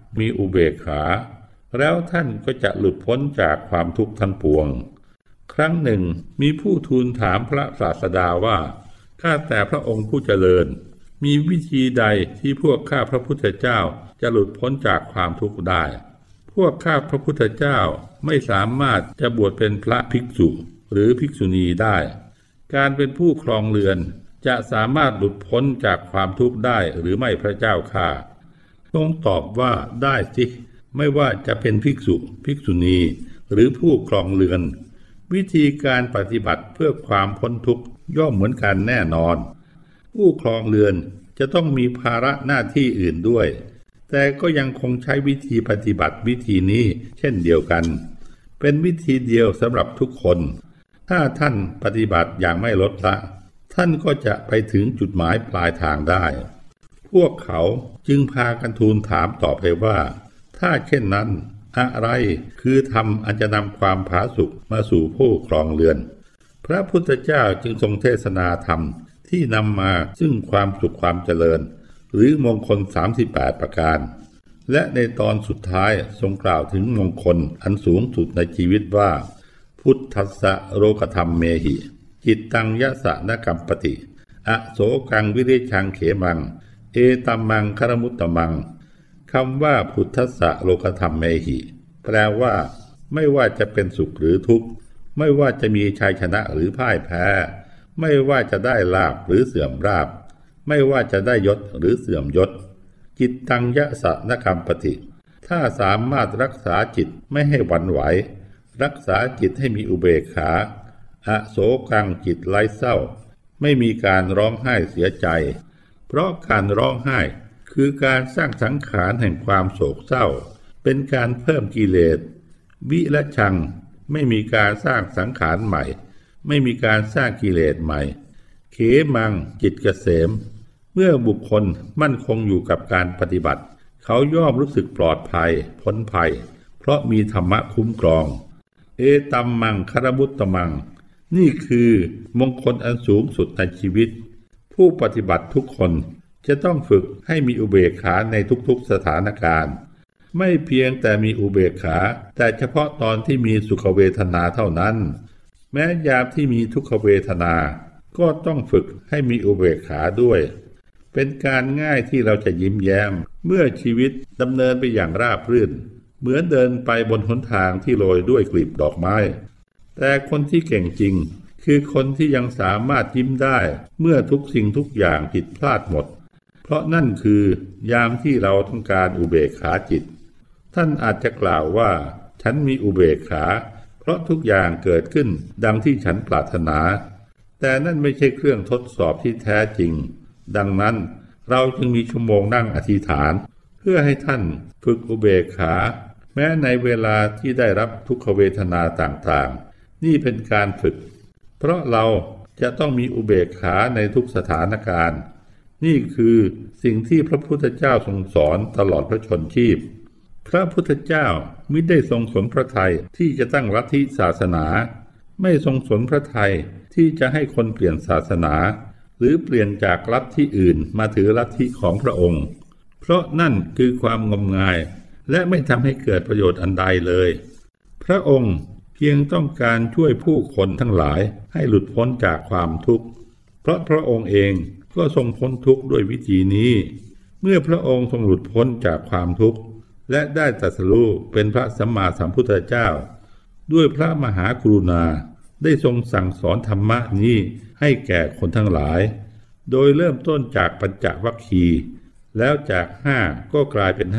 แล้วท่านก็จะหลุดพ้นจากความทุกข์ทั้งปวงครั้งหนึ่งมีผู้ทูลถามพระศาสดาว่าข้าแต่พระองค์ผู้เจริญมีวิธีใดที่พวกข้าพระพุทธเจ้าจะหลุดพ้นจากความทุกข์ได้พวกข้าพระพุทธเจ้าไม่สามารถจะบวชเป็นพระภิกษุหรือภิกษุณีได้การเป็นผู้ครองเรือนจะสามารถหลุดพ้นจากความทุกข์ได้หรือไม่พระเจ้าข้าทรงตอบว่าได้สิไม่ว่าจะเป็นภิกษุภิกษุณีหรือผู้ครองเรือนวิธีการปฏิบัติเพื่อความพ้นทุกข์ย่อมเหมือนกันแน่นอนผู้ครองเรือนจะต้องมีภาระหน้าที่อื่นด้วยแต่ก็ยังคงใช้วิธีปฏิบัติวิธีนี้เช่นเดียวกันเป็นวิธีเดียวสำหรับทุกคนถ้าท่านปฏิบัติอย่างไม่ลดละท่านก็จะไปถึงจุดหมายปลายทางได้พวกเขาจึงพากันทูลถามต่อไปว่าถ้าเช่นนั้นอะไรคือธรรมอันจะนำความผาสุกมาสู่ผู้ครองเรือนพระพุทธเจ้าจึงทรงเทศนาธรรมที่นำมาซึ่งความสุขความเจริญหรือมงคล38ประการและในตอนสุดท้ายทรงกล่าวถึงมงคลอันสูงสุดในชีวิตว่าพุทธัสสะโลกธรรมเมหิจิตตังยะสะนกัมปติอโสกังวิริชังเขมังเอตัมมังคารมุตตมังคำว่าพุทธัสสะโลกธรรมเมหิแปลว่าไม่ว่าจะเป็นสุขหรือทุกข์ไม่ว่าจะมีชัยชนะหรือพ่ายแพ้ไม่ว่าจะได้ลาภหรือเสื่อมลาภไม่ว่าจะได้ยศหรือเสื่อมยศจิตตังยะสะนกัมปติถ้าสามารถรักษาจิตไม่ให้หวั่นไหวรักษาจิตให้มีอุเบกขาอโศกังจิตไร้เศร้าไม่มีการร้องไห้เสียใจเพราะการร้องไห้คือการสร้างสังขารแห่งความโศกเศร้าเป็นการเพิ่มกิเลสวิละชังไม่มีการสร้างสังขารใหม่ไม่มีการสร้างกิเลสใหม่เขมังจิตเกษมเมื่อบุคคลมั่นคงอยู่กับการปฏิบัติเขาย่อมรู้สึกปลอดภัยพ้นภัยเพราะมีธรรมะคุ้มครองเอตัมมังคารมุตตมังนี่คือมงคลอันสูงสุดในชีวิตผู้ปฏิบัติทุกคนจะต้องฝึกให้มีอุเบกขาในทุกๆสถานการณ์ไม่เพียงแต่มีอุเบกขาแต่เฉพาะตอนที่มีสุขเวทนาเท่านั้นแม้ยามที่มีทุกขเวทนาก็ต้องฝึกให้มีอุเบกขาด้วยเป็นการง่ายที่เราจะยิ้มแย้มเมื่อชีวิตดำเนินไปอย่างราบรื่นเหมือนเดินไปบนหนทางที่โรยด้วยกลีบดอกไม้แต่คนที่เก่งจริงคือคนที่ยังสามารถยิ้มได้เมื่อทุกสิ่งทุกอย่างผิดพลาดหมดเพราะนั่นคือยามที่เราต้องการอุเบกขาจิตท่านอาจจะกล่าวว่าฉันมีอุเบกขาเพราะทุกอย่างเกิดขึ้นดังที่ฉันปรารถนาแต่นั่นไม่ใช่เครื่องทดสอบที่แท้จริงดังนั้นเราจึงมีชั่วโมงนั่งอธิษฐานเพื่อให้ท่านฝึกอุเบกขาแม้ในเวลาที่ได้รับทุกขเวทนาต่างๆนี่เป็นการฝึกเพราะเราจะต้องมีอุเบกขาในทุกสถานการณ์นี่คือสิ่งที่พระพุทธเจ้าทรงสอนตลอดพระชนชีพพระพุทธเจ้ามิได้ทรงสนพระทัยที่จะตั้งลัทธิศาสนาไม่ทรงสนพระทัยที่จะให้คนเปลี่ยนศาสนาหรือเปลี่ยนจากลัทธิอื่นมาถือลัทธิของพระองค์เพราะนั่นคือความงมงายและไม่ทำให้เกิดประโยชน์อันใดเลยพระองค์เพียงต้องการช่วยผู้คนทั้งหลายให้หลุดพ้นจากความทุกข์เพราะพระองค์เองก็ทรงพ้นทุกข์ด้วยวิธีนี้เมื่อพระองค์ทรงหลุดพ้นจากความทุกข์และได้ตรัสรู้เป็นพระสัมมาสัมพุทธเจ้าด้วยพระมหากรุณาได้ทรงสั่งสอนธรรมะนี้ให้แก่คนทั้งหลายโดยเริ่มต้นจากปัญจวัคคีย์แล้วจาก5ก็กลายเป็น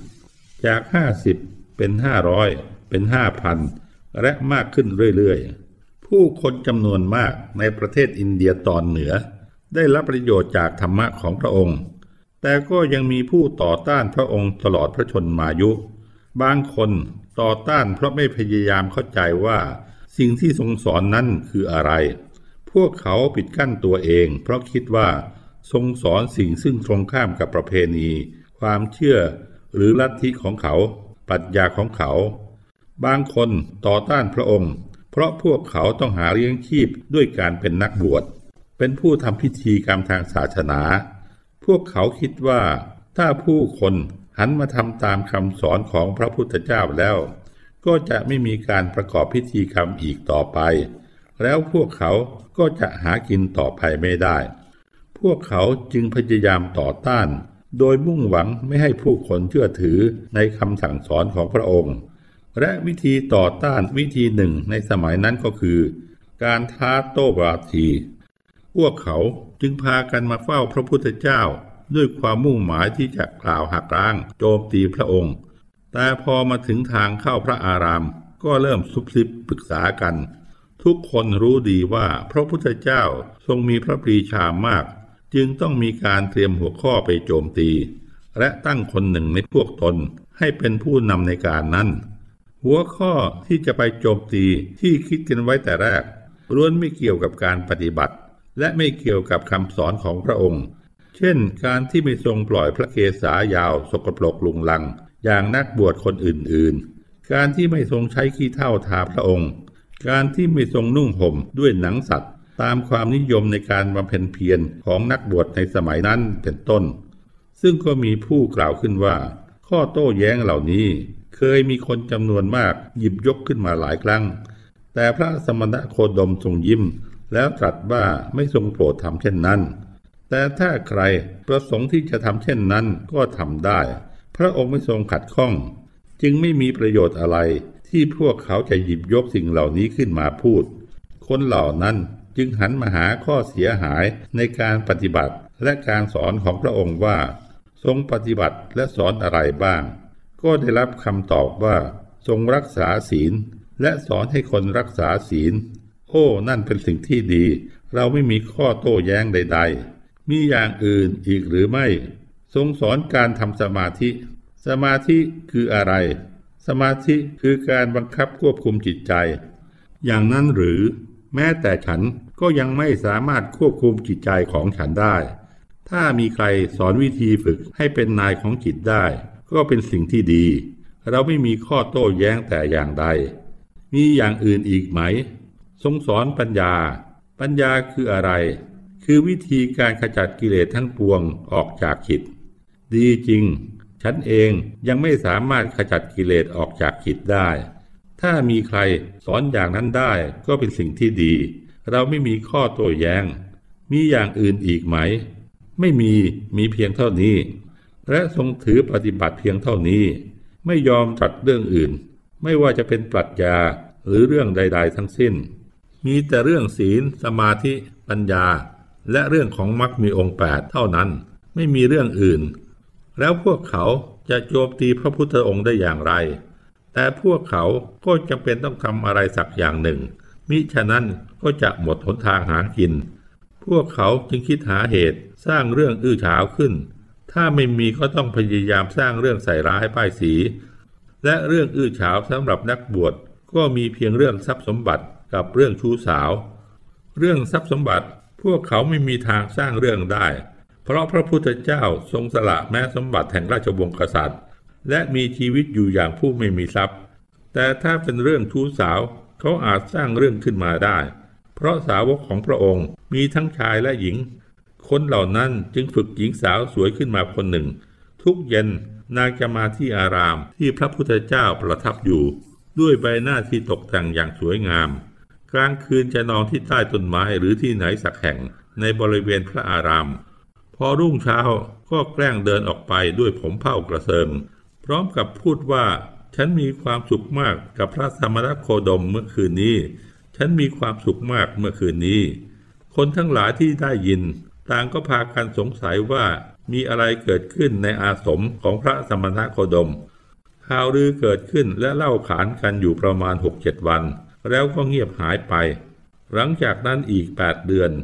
50จาก50เป็น500เป็น5,000และมากขึ้นเรื่อยๆผู้คนจำนวนมากในประเทศอินเดียตอนเหนือได้รับประโยชน์จากธรรมะของพระองค์แต่ก็ยังมีผู้ต่อต้านพระองค์ตลอดพระชนมายุบางคนต่อต้านเพราะไม่พยายามเข้าใจว่าสิ่งที่ทรงสอนนั้นคืออะไรพวกเขาปิดกั้นตัวเองเพราะคิดว่าทรงสอนสิ่งซึ่งตรงข้ามกับประเพณีความเชื่อหรือลัทธิของเขาปรัชญาของเขาบางคนต่อต้านพระองค์เพราะพวกเขาต้องหาเลี้ยงชีพด้วยการเป็นนักบวชเป็นผู้ทำพิธีกรรมทางศาสนาพวกเขาคิดว่าถ้าผู้คนหันมาทำตามคำสอนของพระพุทธเจ้าแล้วก็จะไม่มีการประกอบพิธีกรรมอีกต่อไปแล้วพวกเขาก็จะหากินต่อไปไม่ได้พวกเขาจึงพยายามต่อต้านโดยมุ่งหวังไม่ให้ผู้คนเชื่อถือในคำสั่งสอนของพระองค์และวิธีต่อต้านวิธีหนึ่งในสมัยนั้นก็คือการท้าโต้วาทีพวกเขาจึงพากันมาเฝ้าพระพุทธเจ้าด้วยความมุ่งหมายที่จะกล่าวหักล้างโจมตีพระองค์แต่พอมาถึงทางเข้าพระอารามก็เริ่มซุบซิบปรึกษากันทุกคนรู้ดีว่าพระพุทธเจ้าทรงมีพระปรีชามากจึงต้องมีการเตรียมหัวข้อไปโจมตีและตั้งคนหนึ่งในพวกตนให้เป็นผู้นำในการนั้นหัวข้อที่จะไปโจมตีที่คิดกันไว้แต่แรกล้วนไม่เกี่ยวกับการปฏิบัติและไม่เกี่ยวกับคำสอนของพระองค์เช่นการที่ไม่ทรงปล่อยพระเกศายาวสกปรกลุงลังอย่างนักบวชคนอื่นๆการที่ไม่ทรงใช้ขี้เถ้าทาพระองค์การที่ไม่ทรงนุ่งห่มด้วยหนังสัตว์ตามความนิยมในการบำเพ็ญเพียรของนักบวชในสมัยนั้นเป็นต้นซึ่งก็มีผู้กล่าวขึ้นว่าข้อโต้แย้งเหล่านี้เคยมีคนจำนวนมากหยิบยกขึ้นมาหลายครั้งแต่พระสมณโคดมทรงยิ้มแล้วตรัสว่าไม่ทรงโปรดทำเช่นนั้นแต่ถ้าใครประสงค์ที่จะทำเช่นนั้นก็ทำได้พระองค์ไม่ทรงขัดข้องจึงไม่มีประโยชน์อะไรที่พวกเขาจะหยิบยกสิ่งเหล่านี้ขึ้นมาพูดคนเหล่านั้นจึงหันมาหาข้อเสียหายในการปฏิบัติและการสอนของพระองค์ว่าทรงปฏิบัติและสอนอะไรบ้างก็ได้รับคำตอบว่าทรงรักษาศีลและสอนให้คนรักษาศีลโอ้นั่นเป็นสิ่งที่ดีเราไม่มีข้อโต้แย้งใดๆมีอย่างอื่นอีกหรือไม่ทรงสอนการทำสมาธิสมาธิคืออะไรสมาธิคือการบังคับควบคุมจิตใจอย่างนั้นหรือแม้แต่ฉันก็ยังไม่สามารถควบคุมจิตใจของฉันได้ถ้ามีใครสอนวิธีฝึกให้เป็นนายของจิตได้ก็เป็นสิ่งที่ดีเราไม่มีข้อโต้แย้งแต่อย่างใดมีอย่างอื่นอีกไหมทรงสอนปัญญาปัญญาคืออะไรคือวิธีการขจัดกิเลสทั้งปวงออกจากจิตดีจริงฉันเองยังไม่สามารถขจัดกิเลสออกจากจิตได้ถ้ามีใครสอนอย่างนั้นได้ก็เป็นสิ่งที่ดีเราไม่มีข้อโต้แย้งมีอย่างอื่นอีกไหมไม่มีเพียงเท่านี้และทรงถือปฏิบัติเพียงเท่านี้ไม่ยอมตรัสเรื่องอื่นไม่ว่าจะเป็นปรัชญาหรือเรื่องใดๆทั้งสิ้นมีแต่เรื่องศีลสมาธิปัญญาและเรื่องของมรรคมีองค์8เท่านั้นไม่มีเรื่องอื่นแล้วพวกเขาจะโจมตีพระพุทธองค์ได้อย่างไรแต่พวกเขาก็จำเป็นต้องทำอะไรสักอย่างหนึ่งมิฉะนั้นก็จะหมดหนทางหากินพวกเขาจึงคิดหาเหตุสร้างเรื่องอื้อฉาวขึ้นถ้าไม่มีก็ต้องพยายามสร้างเรื่องใส่ร้ายป้ายสีและเรื่องอื้อฉาวสำหรับนักบวชก็มีเพียงเรื่องทรัพย์สมบัติกับเรื่องชู้สาวเรื่องทรัพย์สมบัติพวกเขาไม่มีทางสร้างเรื่องได้เพราะพระพุทธเจ้าทรงสละแม้สมบัติแห่งราชวงศ์กษัตริย์และมีชีวิตอยู่อย่างผู้ไม่มีทรัพย์แต่ถ้าเป็นเรื่องชู้สาวเขาอาจสร้างเรื่องขึ้นมาได้เพราะสาวกของพระองค์มีทั้งชายและหญิงคนเหล่านั้นจึงฝึกหญิงสาวสวยขึ้นมาคนหนึ่งทุกเย็นนางจะมาที่อารามที่พระพุทธเจ้าประทับอยู่ด้วยใบหน้าที่ตกแต่งอย่างสวยงามกลางคืนจะนอนที่ใต้ต้นไม้หรือที่ไหนสักแห่งในบริเวณพระอารามพอรุ่งเช้าก็แกล้งเดินออกไปด้วยผมเผ้ากระเซิงพร้อมกับพูดว่าฉันมีความสุขมากกับพระสมณโคดมเมื่อคืนนี้ฉันมีความสุขมากเมื่อคืนนี้คนทั้งหลายที่ได้ยินต่างก็พากันสงสัยว่ามีอะไรเกิดขึ้นในอาสมของพระสมณโคดมข่าวลือเกิดขึ้นและเล่าขานกันอยู่ประมาณ 6-7 วันแล้วก็เงียบหายไปหลังจากนั้นอีก8 เดือน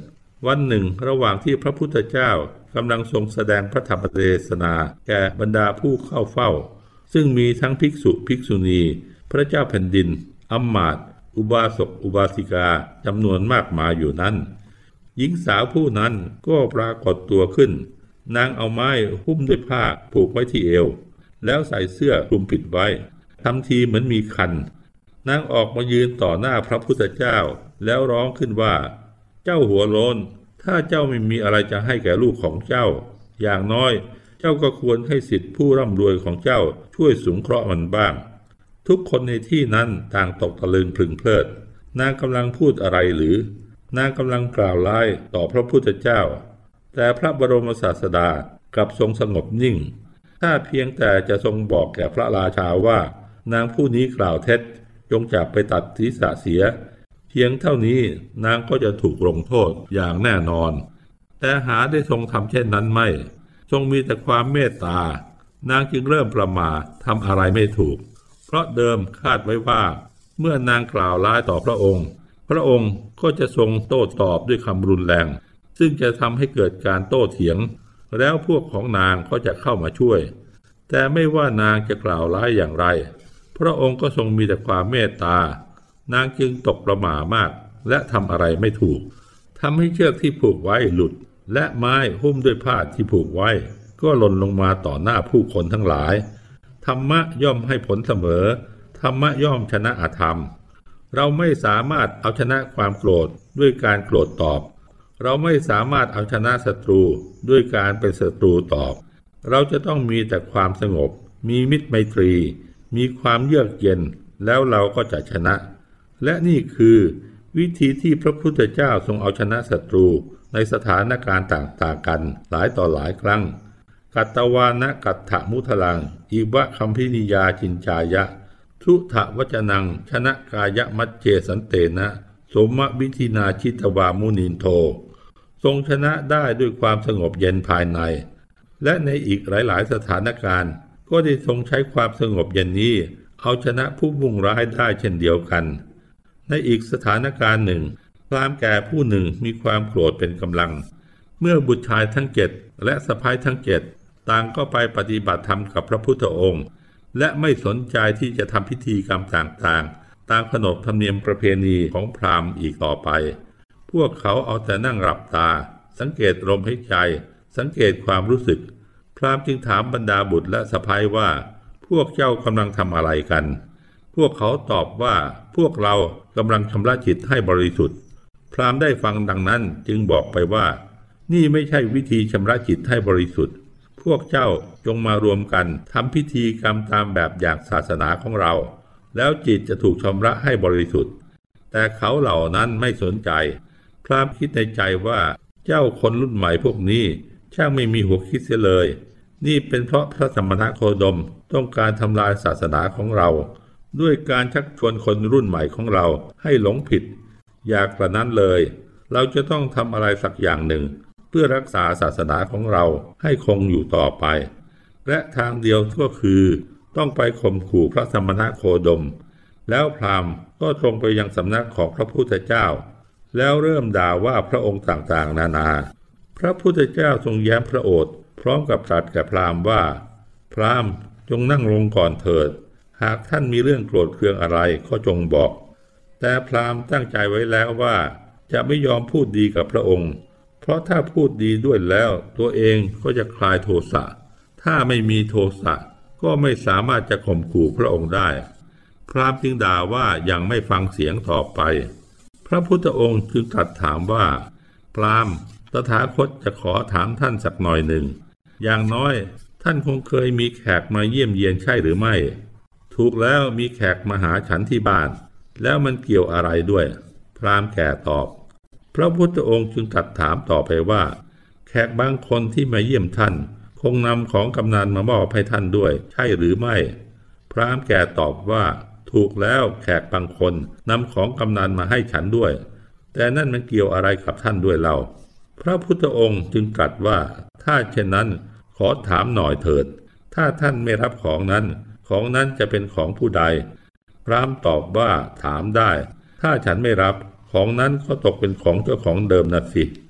วันหนึ่งระหว่างที่พระพุทธเจ้ากำลังทรงแสดงพระธรรมเทศนาแก่บรรดาผู้เข้าเฝ้าซึ่งมีทั้งภิกษุภิกษุณีพระเจ้าแผ่นดินอำมาตย์อุบาสกอุบาสิกาจำนวนมากมายอยู่นั้นหญิงสาวผู้นั้นก็ปรากฏตัวขึ้นนางเอาไม้หุ้มด้วยผ้าผูกไว้ที่เอวแล้วใส่เสื้อคลุมปิดไว้ทำทีเหมือนมีคันนางออกมายืนต่อหน้าพระพุทธเจ้าแล้วร้องขึ้นว่าเจ้าหัวโล้นถ้าเจ้าไม่มีอะไรจะให้แก่ลูกของเจ้าอย่างน้อยเจ้าก็ควรให้สิทธิผู้ร่ำรวยของเจ้าช่วยสงเคราะห์มันบ้างทุกคนในที่นั้นต่างตกตะลึงพลึงเพลิดนางกำลังพูดอะไรหรือนางกำลังกล่าวร้ายต่อพระพุทธเจ้าแต่พระบรมศาสดากลับทรงสงบนิ่งถ้าเพียงแต่จะทรงบอกแก่พระราชาว่านางผู้นี้กล่าวเท็จจงจับไปตัดศีรษะเสียเพียงเท่านี้นางก็จะถูกลงโทษอย่างแน่นอนแต่หาได้ทรงทำเช่นนั้นไม่ทรงมีแต่ความเมตตานางจึงเริ่มประหม่าทำอะไรไม่ถูกเพราะเดิมคาดไว้ว่าเมื่อนางกล่าวร้ายต่อพระองค์พระองค์ก็จะทรงโต้ตอบด้วยคำรุนแรงซึ่งจะทำให้เกิดการโต้เถียงแล้วพวกของนางก็จะเข้ามาช่วยแต่ไม่ว่านางจะกล่าวร้ายอย่างไรพระองค์ก็ทรงมีแต่ความเมตตานางจึงตกประหม่ามากและทำอะไรไม่ถูกทำให้เชือกที่ผูกไว้หลุดและไม้หุ้มด้วยผ้าที่ผูกไว้ก็หล่นลงมาต่อหน้าผู้คนทั้งหลายธรรมะย่อมให้ผลเสมอธรรมะย่อมชนะอธรรมเราไม่สามารถเอาชนะความโกรธด้วยการโกรธตอบเราไม่สามารถเอาชนะศัตรูด้วยการเป็นศัตรูตอบเราจะต้องมีแต่ความสงบมีมิตรไมตรีมีความเยือกเย็นแล้วเราก็จะชนะและนี่คือวิธีที่พระพุทธเจ้าทรงเอาชนะศัตรูในสถานการณ์ต่างๆกันหลายต่อหลายครั้งกัตตวานะกัตถมุทลังอิวะคัมพินิยาจินจายะทุถะวจนังชนะกายะมัจเจสันเตนะสมะวิธินาชิตวามุนินโททรงชนะได้ด้วยความสงบเย็นภายในและในอีกหลายๆสถานการณ์ก็ได้ทรงใช้ความสงบเย็นนี้เอาชนะผู้มุ่งร้ายได้เช่นเดียวกันในอีกสถานการณ์หนึ่งพราหมณ์แก่ผู้หนึ่งมีความโกรธเป็นกำลังเมื่อบุตรชายทั้งเจ็ดและสะใภ้ทั้งเจ็ดต่างก็ไปปฏิบัติธรรมกับพระพุทธองค์และไม่สนใจที่จะทำพิธีกรรมต่างๆตามขนบธรรมเนียมประเพณีของพราหมณ์อีกต่อไปพวกเขาเอาแต่นั่งหลับตาสังเกตลมหายใจสังเกตความรู้สึกพราหมณ์จึงถามบรรดาบุตรและสะใภ้ว่าพวกเจ้ากำลังทำอะไรกันพวกเขาตอบว่าพวกเรากำลังชำระจิตให้บริสุทธิ์พราหมณ์ได้ฟังดังนั้นจึงบอกไปว่านี่ไม่ใช่วิธีชำระจิตให้บริสุทธิ์พวกเจ้าจงมารวมกันทำพิธีกรรมตามแบบอย่างศาสนาของเราแล้วจิตจะถูกชำระให้บริสุทธิ์แต่เขาเหล่านั้นไม่สนใจพราหมณ์คิดในใจว่าเจ้าคนรุ่นใหม่พวกนี้ช่างไม่มีหัวคิดเสียเลยนี่เป็นเพราะพระสมณโคดมต้องการทำลายศาสนาของเราด้วยการชักชวนคนรุ่นใหม่ของเราให้หลงผิดอย่ากระนั้นเลยเราจะต้องทำอะไรสักอย่างหนึ่งเพื่อรักษาศาสนาของเราให้คงอยู่ต่อไปและทางเดียวก็คือต้องไปข่มขู่พระสมณโคดมแล้วพราหมณ์ก็ตรงไปยังสำนักของพระพุทธเจ้าแล้วเริ่มด่าว่าพระองค์ต่างๆนานาพระพุทธเจ้าทรงแย้มพระโอษฐ์พร้อมกับตรัสแก่พราหมณ์ว่าพราหมณ์จงนั่งลงก่อนเถิดหากท่านมีเรื่องโกรธเคืองอะไรก็จงบอกแต่พราหมณ์ตั้งใจไว้แล้วว่าจะไม่ยอมพูดดีกับพระองค์เพราะถ้าพูดดีด้วยแล้วตัวเองก็จะคลายโทสะถ้าไม่มีโทสะก็ไม่สามารถจะข่มขู่พระองค์ได้พราหมณ์จึงด่าว่ายังไม่ฟังเสียงต่อไปพระพุทธองค์จึงตรัสถามว่าพราหมณ์ตถาคตจะขอถามท่านสักหน่อยหนึ่งอย่างน้อยท่านคงเคยมีแขกมาเยี่ยมเยียนใช่หรือไม่ถูกแล้วมีแขกมาหาฉันที่บ้านแล้วมันเกี่ยวอะไรด้วยพราหมณ์แก่ตอบพระพุทธองค์จึงตรัสถามต่อไปว่าแขกบางคนที่มาเยี่ยมท่านคงนำของกำนันมามอบให้ท่านด้วยใช่หรือไม่พราหมณ์แก่ตอบว่าถูกแล้วแขกบางคนนำของกำนันมาให้ฉันด้วยแต่นั่นมันเกี่ยวอะไรกับท่านด้วยเล่าพระพุทธองค์จึงตรัสว่าถ้าเช่นนั้นขอถามหน่อยเถิดถ้าท่านไม่รับของนั้นจะเป็นของผู้ใดพราหมณ์ตอบว่าถามได้ถ้าฉันไม่รับของนั้นก็ตกเป็นของเจ้าของเดิมนะสิ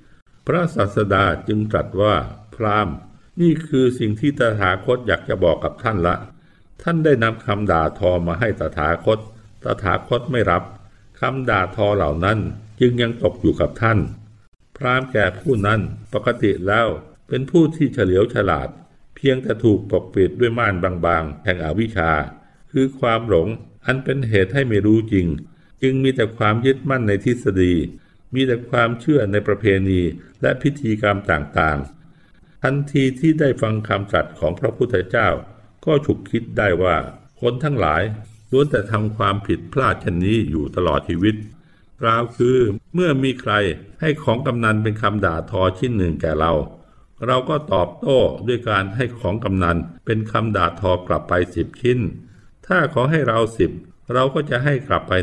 พระศาสดาจึงตรัสว่าพราหมณ์นี่คือสิ่งที่ตถาคตอยากจะบอกกับท่านละท่านได้นำคำด่าทอมาให้ตถาคตไม่รับคำด่าทอเหล่านั้นจึงยังตกอยู่กับท่านพราหมณ์แก่ผู้นั้นปกติแล้วเป็นผู้ที่เฉลียวฉลาดเพียงแต่ถูกปกปิดด้วยม่านบางๆแห่งอวิชชาคือความหลงอันเป็นเหตุให้ไม่รู้จริงจึงมีแต่ความยึดมั่นในทฤษฎีมีแต่ความเชื่อในประเพณีและพิธีกรรมต่างๆทันทีที่ได้ฟังคำตรัสของพระพุทธเจ้าก็ฉุกคิดได้ว่าคนทั้งหลายล้วนแต่ทำความผิดพลาดเช่นนี้อยู่ตลอดชีวิตกล่าวคือเมื่อมีใครให้ของกำนันเป็นคำด่าทอชิ้นหนึ่งแก่เราก็ตอบโต้ด้วยการให้ของกำนันเป็นคำด่าทอกลับไป10 ชิ้นถ้าขอให้เรา10เราก็จะให้กลับไป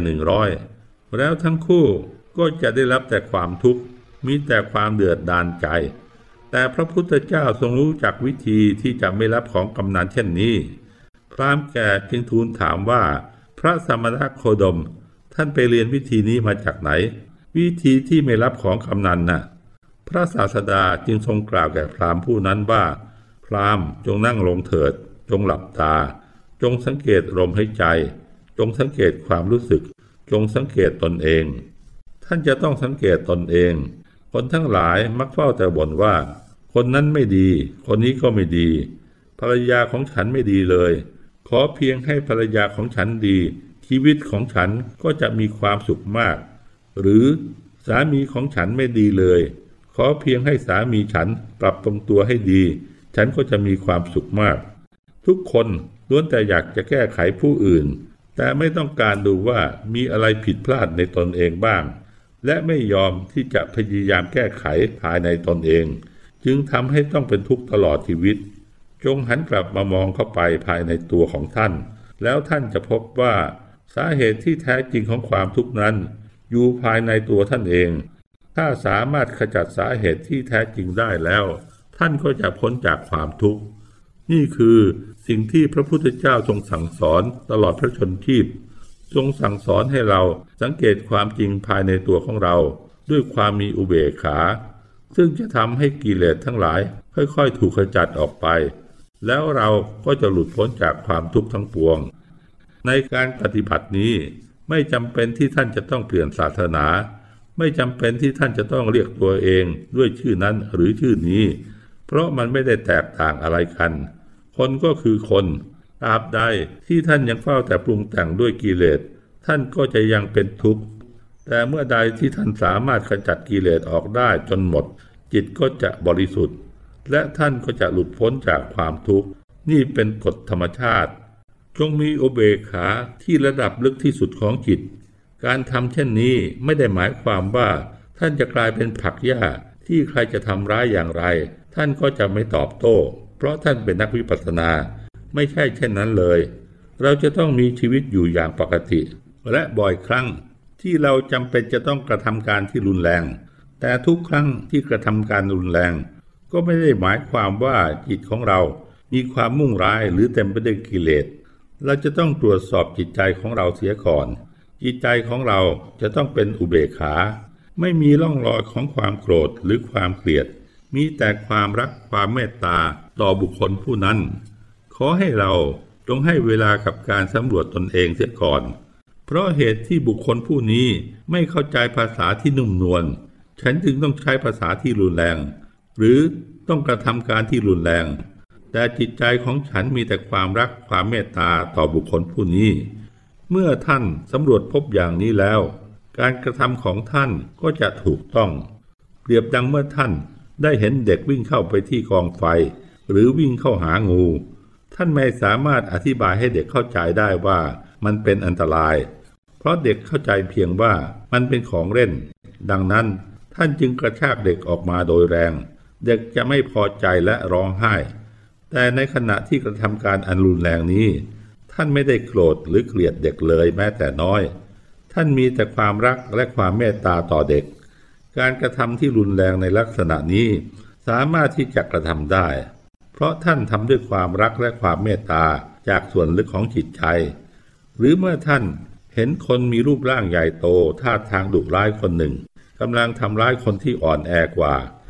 100แล้วทั้งคู่ก็จะได้รับแต่ความทุกข์มีแต่ความเดือดดาลใจแต่พระพุทธเจ้าทรงรู้จักวิธีที่จะไม่รับของกำนันเช่นนี้พราหมณ์แก่จึงทูลถามว่าพระสมณโคดมท่านไปเรียนวิธีนี้มาจากไหนวิธีที่ไม่รับของกำนันน่ะพระศาสดาจึงทรงกล่าวแก่พราหมณ์ผู้นั้นว่าพราหมณ์จงนั่งลงเถิดจงหลับตาจงสังเกตลมหายใจจงสังเกตความรู้สึกจงสังเกตตนเองท่านจะต้องสังเกตตนเองคนทั้งหลายมักเฝ้าแต่บ่นว่าคนนั้นไม่ดีคนนี้ก็ไม่ดีภรรยาของฉันไม่ดีเลยขอเพียงให้ภรรยาของฉันดีชีวิตของฉันก็จะมีความสุขมากหรือสามีของฉันไม่ดีเลยขอเพียงให้สามีฉันปรับปรุงตัวให้ดีฉันก็จะมีความสุขมากทุกคนล้วนแต่อยากจะแก้ไขผู้อื่นแต่ไม่ต้องการดูว่ามีอะไรผิดพลาดในตนเองบ้างและไม่ยอมที่จะพยายามแก้ไขภายในตนเองจึงทำให้ต้องเป็นทุกข์ตลอดชีวิตจงหันกลับมามองเข้าไปภายในตัวของท่านแล้วท่านจะพบว่าสาเหตุที่แท้จริงของความทุกข์นั้นอยู่ภายในตัวท่านเองถ้าสามารถขจัดสาเหตุที่แท้จริงได้แล้วท่านก็จะพ้นจากความทุกข์นี่คือสิ่งที่พระพุทธเจ้าทรงสั่งสอนตลอดพระชนชีพทรงสั่งสอนให้เราสังเกตความจริงภายในตัวของเราด้วยความมีอุเบกขาซึ่งจะทำให้กิเลสทั้งหลายค่อยๆถูกขจัดออกไปแล้วเราก็จะหลุดพ้นจากความทุกข์ทั้งปวงในการปฏิบัตินี้ไม่จำเป็นที่ท่านจะต้องเปลี่ยนศาสนาไม่จำเป็นที่ท่านจะต้องเรียกตัวเองด้วยชื่อนั้นหรือชื่อนี้เพราะมันไม่ได้แตกต่างอะไรกันคนก็คือคนตราบใดที่ท่านยังเฝ้าแต่ปรุงแต่งด้วยกิเลสท่านก็จะยังเป็นทุกข์แต่เมื่อใดที่ท่านสามารถขจัดกิเลสออกได้จนหมดจิตก็จะบริสุทธิ์และท่านก็จะหลุดพ้นจากความทุกข์นี่เป็นกฎธรรมชาติจงมีอุเบกขาที่ระดับลึกที่สุดของจิตการทำเช่นนี้ไม่ได้หมายความว่าท่านจะกลายเป็นผักหญ้าที่ใครจะทำร้ายอย่างไรท่านก็จะไม่ตอบโต้เพราะท่านเป็นนักวิปัสสนาไม่ใช่เช่นนั้นเลยเราจะต้องมีชีวิตอยู่อย่างปกติและบ่อยครั้งที่เราจำเป็นจะต้องกระทำการที่รุนแรงแต่ทุกครั้งที่กระทำการรุนแรงก็ไม่ได้หมายความว่าจิตของเรามีความมุ่งร้ายหรือเต็มไปด้วยกิเลสเราจะต้องตรวจสอบจิตใจของเราเสียก่อนจิตใจของเราจะต้องเป็นอุเบกขาไม่มีร่องรอยของความโกรธหรือความเกลียดมีแต่ความรักความเมตตาต่อบุคคลผู้นั้นขอให้เราจงให้เวลากับการสำรวจตนเองเสียก่อนเพราะเหตุที่บุคคลผู้นี้ไม่เข้าใจภาษาที่นุ่มนวลฉันจึงต้องใช้ภาษาที่รุนแรงหรือต้องกระทำการที่รุนแรงแต่จิตใจของฉันมีแต่ความรักความเมตตาต่อบุคคลผู้นี้เมื่อท่านสำรวจพบอย่างนี้แล้วการกระทำของท่านก็จะถูกต้องเปรียบดังเมื่อท่านได้เห็นเด็กวิ่งเข้าไปที่กองไฟหรือวิ่งเข้าหางูท่านไม่สามารถอธิบายให้เด็กเข้าใจได้ว่ามันเป็นอันตรายเพราะเด็กเข้าใจเพียงว่ามันเป็นของเล่นดังนั้นท่านจึงกระชากเด็กออกมาโดยแรงเด็กจะไม่พอใจและร้องไห้แต่ในขณะที่กระทำการอันรุนแรงนี้ท่านไม่ได้โกรธหรือเกลียดเด็กเลยแม้แต่น้อยท่านมีแต่ความรักและความเมตตาต่อเด็กการกระทำที่รุนแรงในลักษณะนี้สามารถที่จะกระทำได้เพราะท่านทำด้วยความรักและความเมตตาจากส่วนลึกของจิตใจหรือเมื่อท่านเห็นคนมีรูปร่างใหญ่โตท่าทางดุร้ายคนหนึ่งกำลังทำร้ายคนที่อ่อนแอกว่า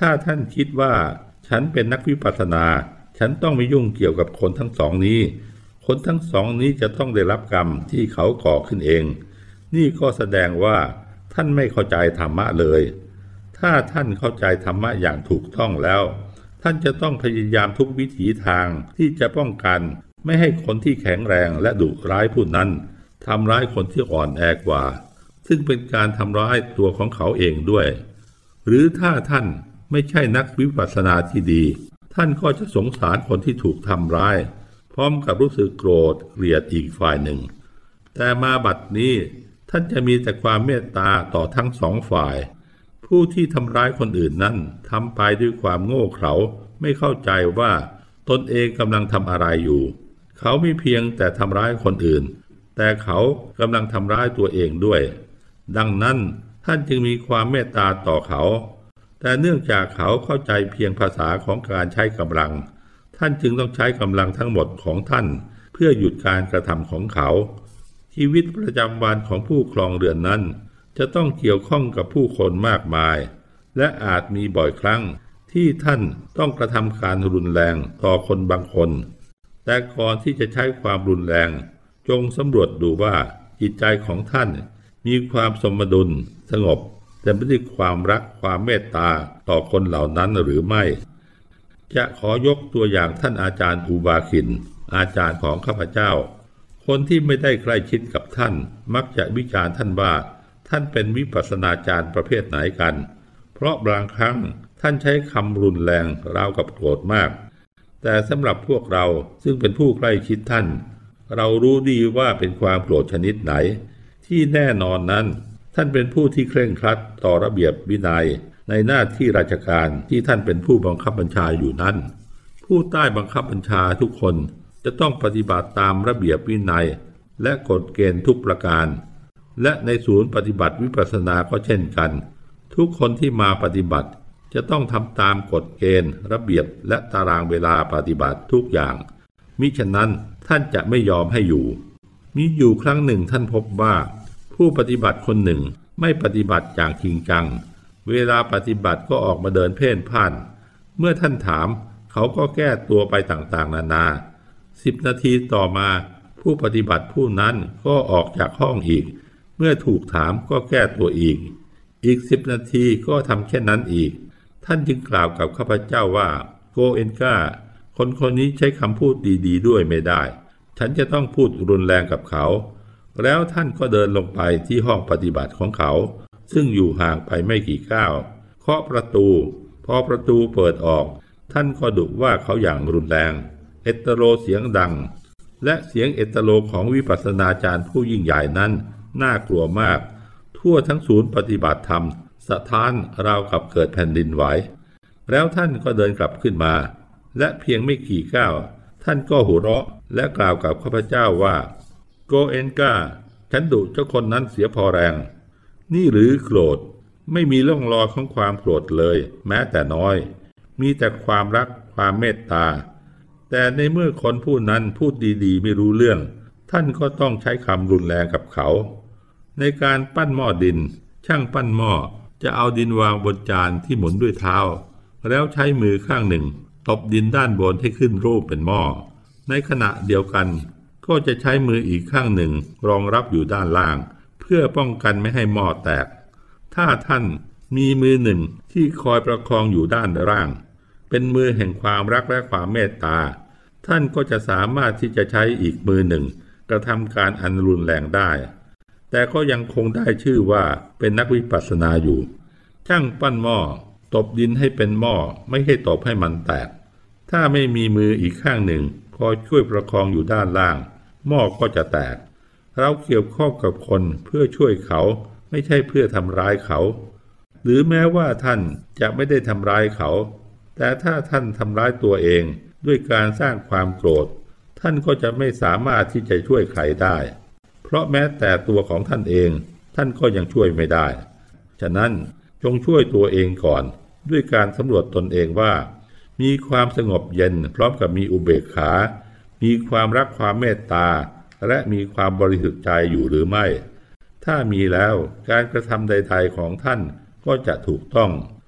ถ้าท่านคิดว่าฉันเป็นนักวิปัสสนาฉันต้องไม่ยุ่งเกี่ยวกับคนทั้งสองนี้คนทั้งสองนี้จะต้องได้รับกรรมที่เขาก่อขึ้นเองนี่ก็แสดงว่าท่านไม่เข้าใจธรรมะเลยถ้าท่านเข้าใจธรรมะอย่างถูกต้องแล้วท่านจะต้องพยายามทุกวิถีทางที่จะป้องกันไม่ให้คนที่แข็งแรงและดุร้ายผู้นั้นทำร้ายคนที่อ่อนแอกว่าซึ่งเป็นการทำร้ายตัวของเขาเองด้วยหรือถ้าท่านไม่ใช่นักวิปัสสนาที่ดีท่านก็จะสงสารคนที่ถูกทำร้ายพร้อมกับรู้สึกโกรธเกลียดอีกฝ่ายหนึ่งแต่มาบัดนี้ท่านจะมีแต่ความเมตตาต่อทั้งสองฝ่ายผู้ที่ทำร้ายคนอื่นนั้นทำไปด้วยความโง่เขลาไม่เข้าใจว่าตนเองกำลังทำอะไรอยู่เขาไม่เพียงแต่ทำร้ายคนอื่นแต่เขากำลังทำร้ายตัวเองด้วยดังนั้นท่านจึงมีความเมตตาต่อเขาแต่เนื่องจากเขาเข้าใจเพียงภาษาของการใช้กำลังท่านจึงต้องใช้กำลังทั้งหมดของท่านเพื่อหยุดการกระทำของเขาชีวิตประจำวันของผู้ครองเรือนนั้นจะต้องเกี่ยวข้องกับผู้คนมากมายและอาจมีบ่อยครั้งที่ท่านต้องกระทำการรุนแรงต่อคนบางคนแต่ก่อนที่จะใช้ความรุนแรงจงสำรวจดูว่าจิตใจของท่านมีความสมดุลสงบแต่ไม่ได้ความรักความเมตตาต่อคนเหล่านั้นหรือไม่จะขอยกตัวอย่างท่านอาจารย์อุบาคินอาจารย์ของข้าพเจ้าคนที่ไม่ได้ใกล้ชิดกับท่านมักจะวิจารณ์ท่านว่าท่านเป็นวิปัสสนาจารย์ประเภทไหนกันเพราะบางครั้งท่านใช้คำรุนแรงราวกับโกรธมากแต่สำหรับพวกเราซึ่งเป็นผู้ใกล้ชิดท่านเรารู้ดีว่าเป็นความโกรธชนิดไหนที่แน่นอนนั้นท่านเป็นผู้ที่เคร่งครัดต่อระเบียบวินัยในหน้าที่ราชการที่ท่านเป็นผู้บังคับบัญชาอยู่นั้นผู้ใต้บังคับบัญชาทุกคนจะต้องปฏิบัติตามระเบียบวินัยและกฎเกณฑ์ทุกประการและในศูนย์ปฏิบัติวิปัสสนาก็เช่นกันทุกคนที่มาปฏิบัติจะต้องทำตามกฎเกณฑ์ระเบียบและตารางเวลาปฏิบัติทุกอย่างมิฉะนั้นท่านจะไม่ยอมให้อยู่มีอยู่ครั้งหนึ่งท่านพบว่าผู้ปฏิบัติคนหนึ่งไม่ปฏิบัติอย่างจริงจังเวลาปฏิบัติก็ออกมาเดินเพ่นพ่านเมื่อท่านถามเขาก็แก้ตัวไปต่างๆนานา10 นาทีต่อมาผู้ปฏิบัติผู้นั้นก็ออกจากห้องอีกเมื่อถูกถามก็แก้ตัวอีก10 นาทีก็ทำเช่นนั้นอีกท่านจึงกล่าวกับข้าพเจ้าว่าโกเอนกาคนนี้ใช้คำพูดดีๆด้วยไม่ได้ฉันจะต้องพูดรุนแรงกับเขาแล้วท่านก็เดินลงไปที่ห้องปฏิบัติของเขาซึ่งอยู่ห่างไปไม่กี่ก้าวเคาะประตูพอประตูเปิดออกท่านก็ดุว่าเขาอย่างรุนแรงเอตโลเสียงดังและเสียงเอตโลของวิปัสสนาจารย์ผู้ยิ่งใหญ่นั้นน่ากลัวมากทั่วทั้งศูนย์ปฏิบัติธรรมสะท้านราวกับเกิดแผ่นดินไหวแล้วท่านก็เดินกลับขึ้นมาและเพียงไม่กี่ก้าวท่านก็หัวเราะและกล่าวกับข้าพเจ้าว่าโกเอนกาฉันดุเจ้าคนนั้นเสียพอแรงนี่หรือโกรธไม่มีร่องรอยของความโกรธเลยแม้แต่น้อยมีแต่ความรักความเมตตาแต่ในเมื่อคนผู้นั้นพูดดีๆไม่รู้เรื่องท่านก็ต้องใช้คำรุนแรงกับเขาในการปั้นหม้อดินช่างปั้นหม้อจะเอาดินวางบนจานที่หมุนด้วยเท้าแล้วใช้มือข้างหนึ่งตบดินด้านบนให้ขึ้นรูปเป็นหม้อในขณะเดียวกันก็จะใช้มืออีกข้างหนึ่งรองรับอยู่ด้านล่างเพื่อป้องกันไม่ให้หม้อแตกถ้าท่านมีมือหนึ่งที่คอยประคองอยู่ด้านล่างเป็นมือแห่งความรักและความเมตตาท่านก็จะสามารถที่จะใช้อีกมือหนึ่งกระทำการอันรุนแรงได้แต่ก็ยังคงได้ชื่อว่าเป็นนักวิปัสสนาอยู่ช่างปั้นหม้อตบดินให้เป็นหม้อไม่ให้ตบให้มันแตกถ้าไม่มีมืออีกข้างหนึ่งคอยช่วยประคองอยู่ด้านล่างหม้อก็จะแตกเราเกี่ยวข้องกับคนเพื่อช่วยเขาไม่ใช่เพื่อทำร้ายเขาหรือแม้ว่าท่านจะไม่ได้ทำร้ายเขาแต่ถ้าท่านทำร้ายตัวเองด้วยการสร้างความโกรธท่านก็จะไม่สามารถที่จะช่วยใครได้เพราะแม้แต่ตัวของท่านเองท่านก็ยังช่วยไม่ได้ฉะนั้นจงช่วยตัวเองก่อนด้วยการสำรวจตนเองว่ามีความสงบเย็นพร้อมกับมีอุเบกขามีความรักความเมตตาและมีความบริสุทธิ์ใจอยู่หรือไม่ถ้ามีแล้วการกระทำใดๆของท่านก็จะถูกต้อง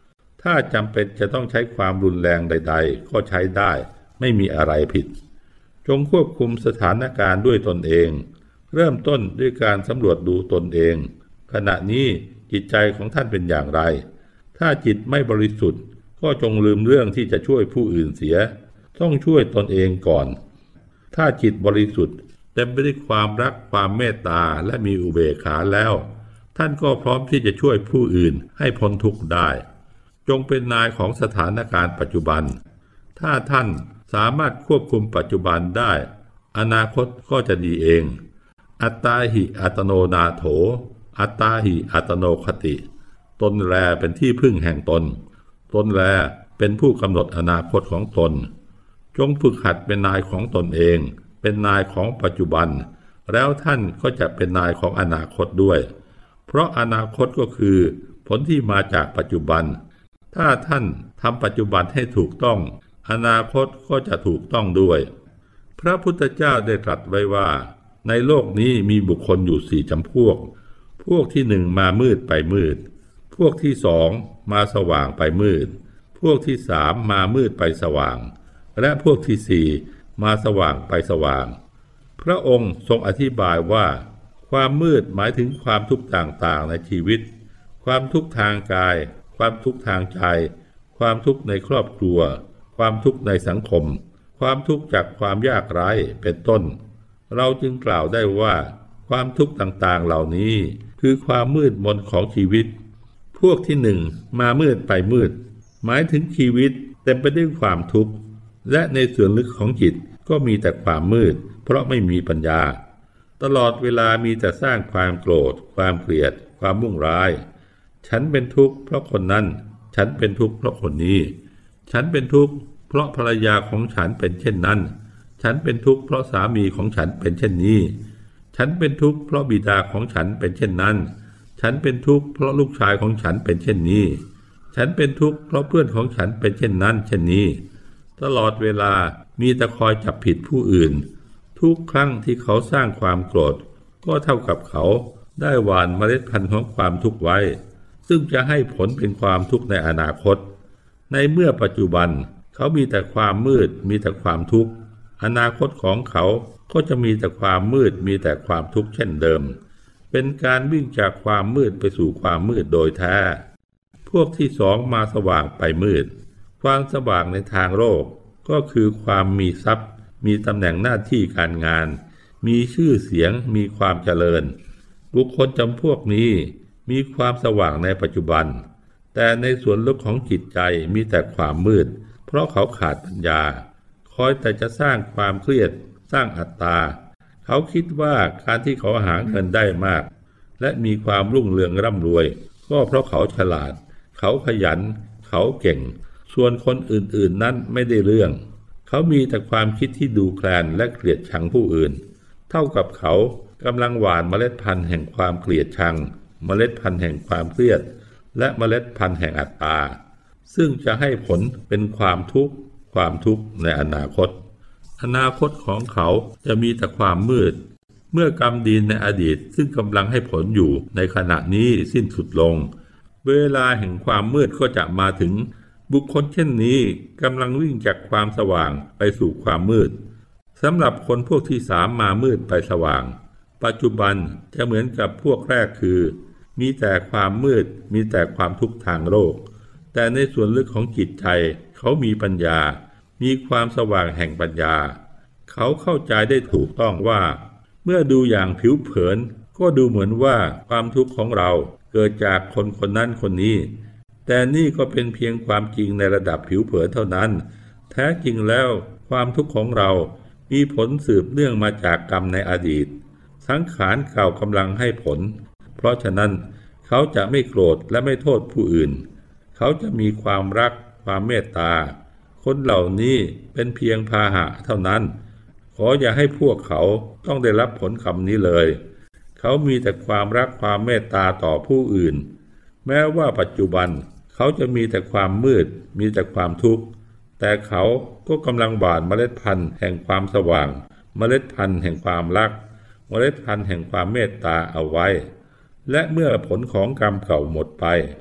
ถ้าจำเป็นจะต้องใช้ความรุนแรงใดๆก็ใช้ได้ไม่มีอะไรผิดจงควบคุมสถานการณ์ด้วยตนเองเริ่มต้นด้วยการสำรวจดูตนเองขณะนี้จิตใจของท่านเป็นอย่างไรถ้าจิตไม่บริสุทธิ์ก็จงลืมเรื่องที่จะช่วยผู้อื่นเสียต้องช่วยตนเองก่อนถ้าจิตบริสุทธิ์เต็มไปด้วยความรักความเมตตาและมีอุเบกขาแล้วท่านก็พร้อมที่จะช่วยผู้อื่นให้พ้นทุกข์ได้จงเป็นนายของสถานการณ์ปัจจุบันถ้าท่านสามารถควบคุมปัจจุบันได้อนาคตก็จะดีเองอัตตาหิอัตโนนาโถอัตตาหิอัตโนคติตนแลเป็นที่พึ่งแห่งตนตนแลเป็นผู้กำหนดอนาคตของตนจงฝึกหัดเป็นนายของตนเองเป็นนายของปัจจุบันแล้วท่านก็จะเป็นนายของอนาคตด้วยเพราะอนาคตก็คือผลที่มาจากปัจจุบันถ้าท่านทำปัจจุบันให้ถูกต้องอนาคตก็จะถูกต้องด้วยพระพุทธเจ้าได้ตรัสไว้ว่าในโลกนี้มีบุคคลอยู่สี่จำพวกที่หนึ่งมามืดไปมืดพวกที่สองมาสว่างไปมืดพวกที่สามมามืดไปสว่างและพวกที่สี่มาสว่างไปสว่างพระองค์ทรงอธิบายว่าความมืดหมายถึงความทุกข์ต่างๆในชีวิตความทุกข์ทางกายความทุกข์ทางใจความทุกข์ในครอบครัวความทุกข์ในสังคมความทุกข์จากความยากไร้เป็นต้นเราจึงกล่าวได้ว่าความทุกข์ต่างๆเหล่านี้คือความมืดมนของชีวิตพวกที่หนึ่งมามืดไปมืดหมายถึงชีวิตเต็มไปด้วยความทุกข์และในส่วนลึกของจิตก็มีแต่ความมืดเพราะไม่มีปัญญาตลอดเวลามีแต่สร้างความโกรธความเกลียดความมุ่งร้ายฉันเป็นทุกข์เพราะคนนั้นฉันเป็นทุกข์เพราะคนนี้ฉันเป็นทุกข์เพราะภรรยาของฉันเป็นเช่นนั้นฉันเป็นทุกข์เพราะสามีของฉันเป็นเช่นนี้ฉันเป็นทุกข์เพราะบิดาของฉันเป็นเช่นนั้นฉันเป็นทุกข์เพราะลูกชายของฉันเป็นเช่นนี้ฉันเป็นทุกข์เพราะเพื่อนของฉันเป็นเช่นนั้นเช่นนี้ตลอดเวลามีแต่คอยจับผิดผู้อื่นทุกครั้งที่เขาสร้างความโกรธก็เท่ากับเขาได้หว่านเมล็ดพันธุ์ของความทุกข์ไว้ซึ่งจะให้ผลเป็นความทุกข์ในอนาคตในเมื่อปัจจุบันเขามีแต่ความมืดมีแต่ความทุกข์อนาคตของเขาก็จะมีแต่ความมืดมีแต่ความทุกข์เช่นเดิมเป็นการวิ่งจากความมืดไปสู่ความมืดโดยแท้พวกที่สองมาสว่างไปมืดความสว่างในทางโลกก็คือความมีทรัพย์มีตำแหน่งหน้าที่การงานมีชื่อเสียงมีความเจริญบุคคลจำพวกนี้มีความสว่างในปัจจุบันแต่ในส่วนลึกของจิตใจมีแต่ความมืดเพราะเขาขาดปัญญาคอยแต่จะสร้างความเครียดสร้างอัตตาเขาคิดว่าการที่เขาหาเงินได้มากและมีความรุ่งเรืองร่ำรวยก็เพราะเขาฉลาดเขาขยันเขาเก่งส่วนคนอื่นๆนั้นไม่ได้เรื่องเขามีแต่ความคิดที่ดูแคลนและเกลียดชังผู้อื่นเท่ากับเขากำลังหว่านเมล็ดพันธุ์แห่งความเกลียดชังเมล็ดพันธุ์แห่งความเครียดและเมล็ดพันธุ์แห่งอัตตาซึ่งจะให้ผลเป็นความทุกข์ในอนาคตของเขาจะมีแต่ความมืดเมื่อกรรมดีในอดีตซึ่งกำลังให้ผลอยู่ในขณะนี้สิ้นสุดลงเวลาแห่งความมืดก็จะมาถึงบุคคลเช่นนี้กำลังวิ่งจากความสว่างไปสู่ความมืดสำหรับคนพวกที่สามมามืดไปสว่างปัจจุบันจะเหมือนกับพวกแรกคือมีแต่ความมืดมีแต่ความทุกข์ทางโลกแต่ในส่วนลึกของจิตใจเขามีปัญญามีความสว่างแห่งปัญญาเขาเข้าใจได้ถูกต้องว่าเมื่อดูอย่างผิวเผินก็ดูเหมือนว่าความทุกข์ของเราเกิดจากคนคนนั้นคนนี้แต่นี่ก็เป็นเพียงความจริงในระดับผิวเผินเท่านั้นแท้จริงแล้วความทุกข์ของเรามีผลสืบเนื่องมาจากกรรมในอดีตสังขารเก่ากำลังให้ผลเพราะฉะนั้นเขาจะไม่โกรธและไม่โทษผู้อื่นเขาจะมีความรักความเมตตาคนเหล่านี้เป็นเพียงพาหะเท่านั้นขออย่าให้พวกเขาต้องได้รับผลกรรมนี้เลยเขามีแต่ความรักความเมตตาต่อผู้อื่นแม้ว่าปัจจุบันเขาจะมีแต่ความมืดมีแต่ความทุกข์แต่เขาก็กำลังหว่านเมล็ดพันธุ์แห่งความสว่างเมล็ดพันธุ์แห่งความรักเมล็ดพันธุ์แห่งความเมตตาเอาไว้และเมื่อผลของกรรมเก่าหมดไป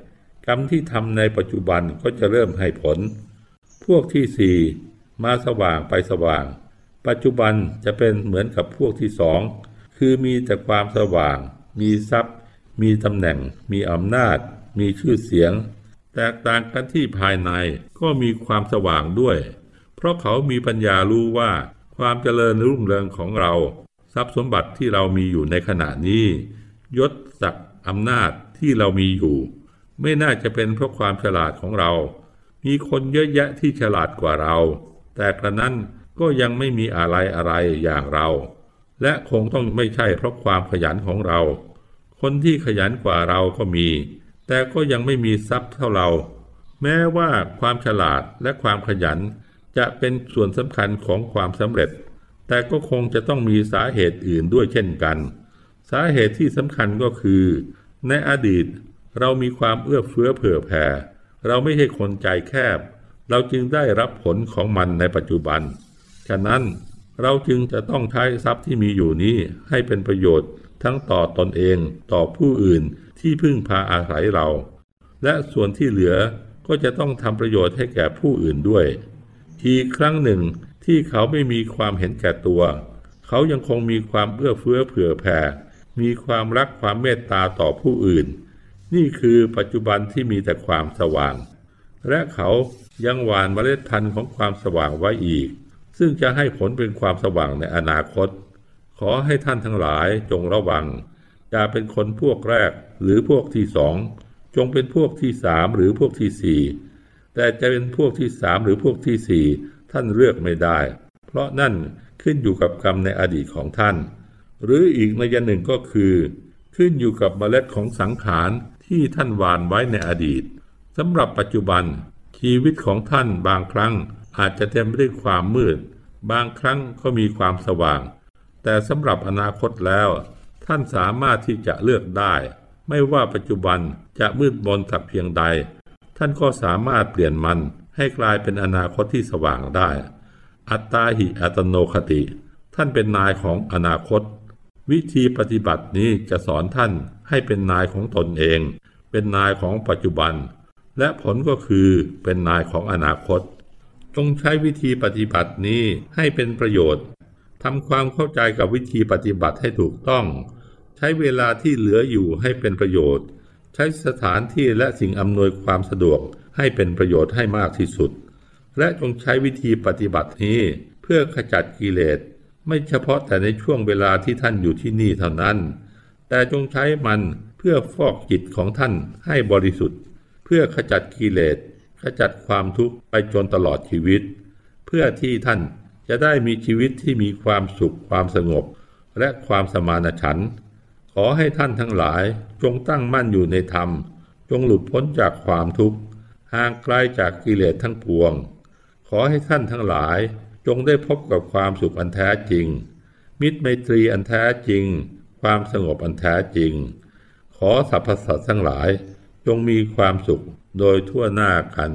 กรรมที่ทำในปัจจุบันก็จะเริ่มให้ผลพวกที่สี่มาสว่างไปสว่างปัจจุบันจะเป็นเหมือนกับพวกที่สองคือมีแต่ความสว่างมีทรัพย์มีตำแหน่งมีอำนาจมีชื่อเสียงแตกต่างกันที่ภายในก็มีความสว่างด้วยเพราะเขามีปัญญารู้ว่าความเจริญรุ่งเรืองของเราทรัพย์สมบัติที่เรามีอยู่ในขณะนี้ยศศักดิ์อำนาจที่เรามีอยู่ไม่น่าจะเป็นเพราะความฉลาดของเรามีคนเยอะแยะที่ฉลาดกว่าเราแต่กระนั้นก็ยังไม่มีอะไรอย่างเราและคงต้องไม่ใช่เพราะความขยันของเราคนที่ขยันกว่าเราก็มีแต่ก็ยังไม่มีทรัพย์เท่าเราแม้ว่าความฉลาดและความขยันจะเป็นส่วนสำคัญของความสำเร็จแต่ก็คงจะต้องมีสาเหตุอื่นด้วยเช่นกันสาเหตุที่สำคัญก็คือในอดีตเรามีความเอื้อเฟื้อเผื่อแผ่เราไม่ใช่คนใจแคบเราจึงได้รับผลของมันในปัจจุบันฉะนั้นเราจึงจะต้องใช้ทรัพย์ที่มีอยู่นี้ให้เป็นประโยชน์ทั้งต่อตนเองต่อผู้อื่นที่พึ่งพาอาศัยเราและส่วนที่เหลือก็จะต้องทำประโยชน์ให้แก่ผู้อื่นด้วยอีกครั้งหนึ่งที่เขาไม่มีความเห็นแก่ตัวเขายังคงมีความเอื้อเฟื้อเผื่อแผ่มีความรักความเมตตาต่อผู้อื่นนี่คือปัจจุบันที่มีแต่ความสว่างและเขายังหว่านเมล็ดพันธุ์ของความสว่างไว้อีกซึ่งจะให้ผลเป็นความสว่างในอนาคตขอให้ท่านทั้งหลายจงระวังอย่าเป็นคนพวกแรกหรือพวกที่สองจงเป็นพวกที่สามหรือพวกที่สี่แต่จะเป็นพวกที่สามหรือพวกที่สี่ท่านเลือกไม่ได้เพราะนั่นขึ้นอยู่กับกรรมในอดีตของท่านหรืออีกนัยหนึ่งก็คือขึ้นอยู่กับเมล็ดของสังขารที่ท่านหว่านไว้ในอดีตสำหรับปัจจุบันชีวิตของท่านบางครั้งอาจจะเต็มไปด้วยความมืดบางครั้งก็มีความสว่างแต่สำหรับอนาคตแล้วท่านสามารถที่จะเลือกได้ไม่ว่าปัจจุบันจะมืดมนสักเพียงใดท่านก็สามารถเปลี่ยนมันให้กลายเป็นอนาคตที่สว่างได้อัตตาหิอัตโนคติท่านเป็นนายของอนาคตวิธีปฏิบัตินี้จะสอนท่านให้เป็นนายของตนเองเป็นนายของปัจจุบันและผลก็คือเป็นนายของอนาคตจงใช้วิธีปฏิบัตินี้ให้เป็นประโยชน์ทำความเข้าใจกับวิธีปฏิบัติให้ถูกต้องใช้เวลาที่เหลืออยู่ให้เป็นประโยชน์ใช้สถานที่และสิ่งอำนวยความสะดวกให้เป็นประโยชน์ให้มากที่สุดและจงใช้วิธีปฏิบัตินี้เพื่อขจัดกิเลสไม่เฉพาะแต่ในช่วงเวลาที่ท่านอยู่ที่นี่เท่านั้นแต่จงใช้มันเพื่อฟอกจิตของท่านให้บริสุทธิ์เพื่อขจัดกิเลสขจัดความทุกข์ไปจนตลอดชีวิตเพื่อที่ท่านจะได้มีชีวิตที่มีความสุขความสงบและความสมานฉันท์ขอให้ท่านทั้งหลายจงตั้งมั่นอยู่ในธรรมจงหลุดพ้นจากความทุกข์ห่างไกลจากกิเลสทั้งปวงขอให้ท่านทั้งหลายจงได้พบกับความสุขอันแท้จริงมิตรไมตรีอันแท้จริงความสงบอันแท้จริงขอสรรพสัตว์ทั้งหลายจงมีความสุขโดยทั่วหน้ากัน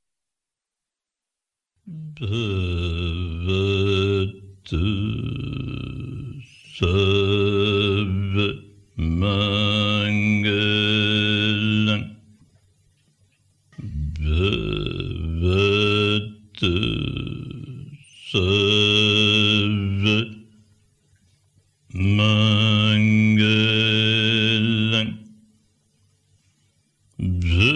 Bhagavato Sarvamangalam Bhagavato Sarvamangalam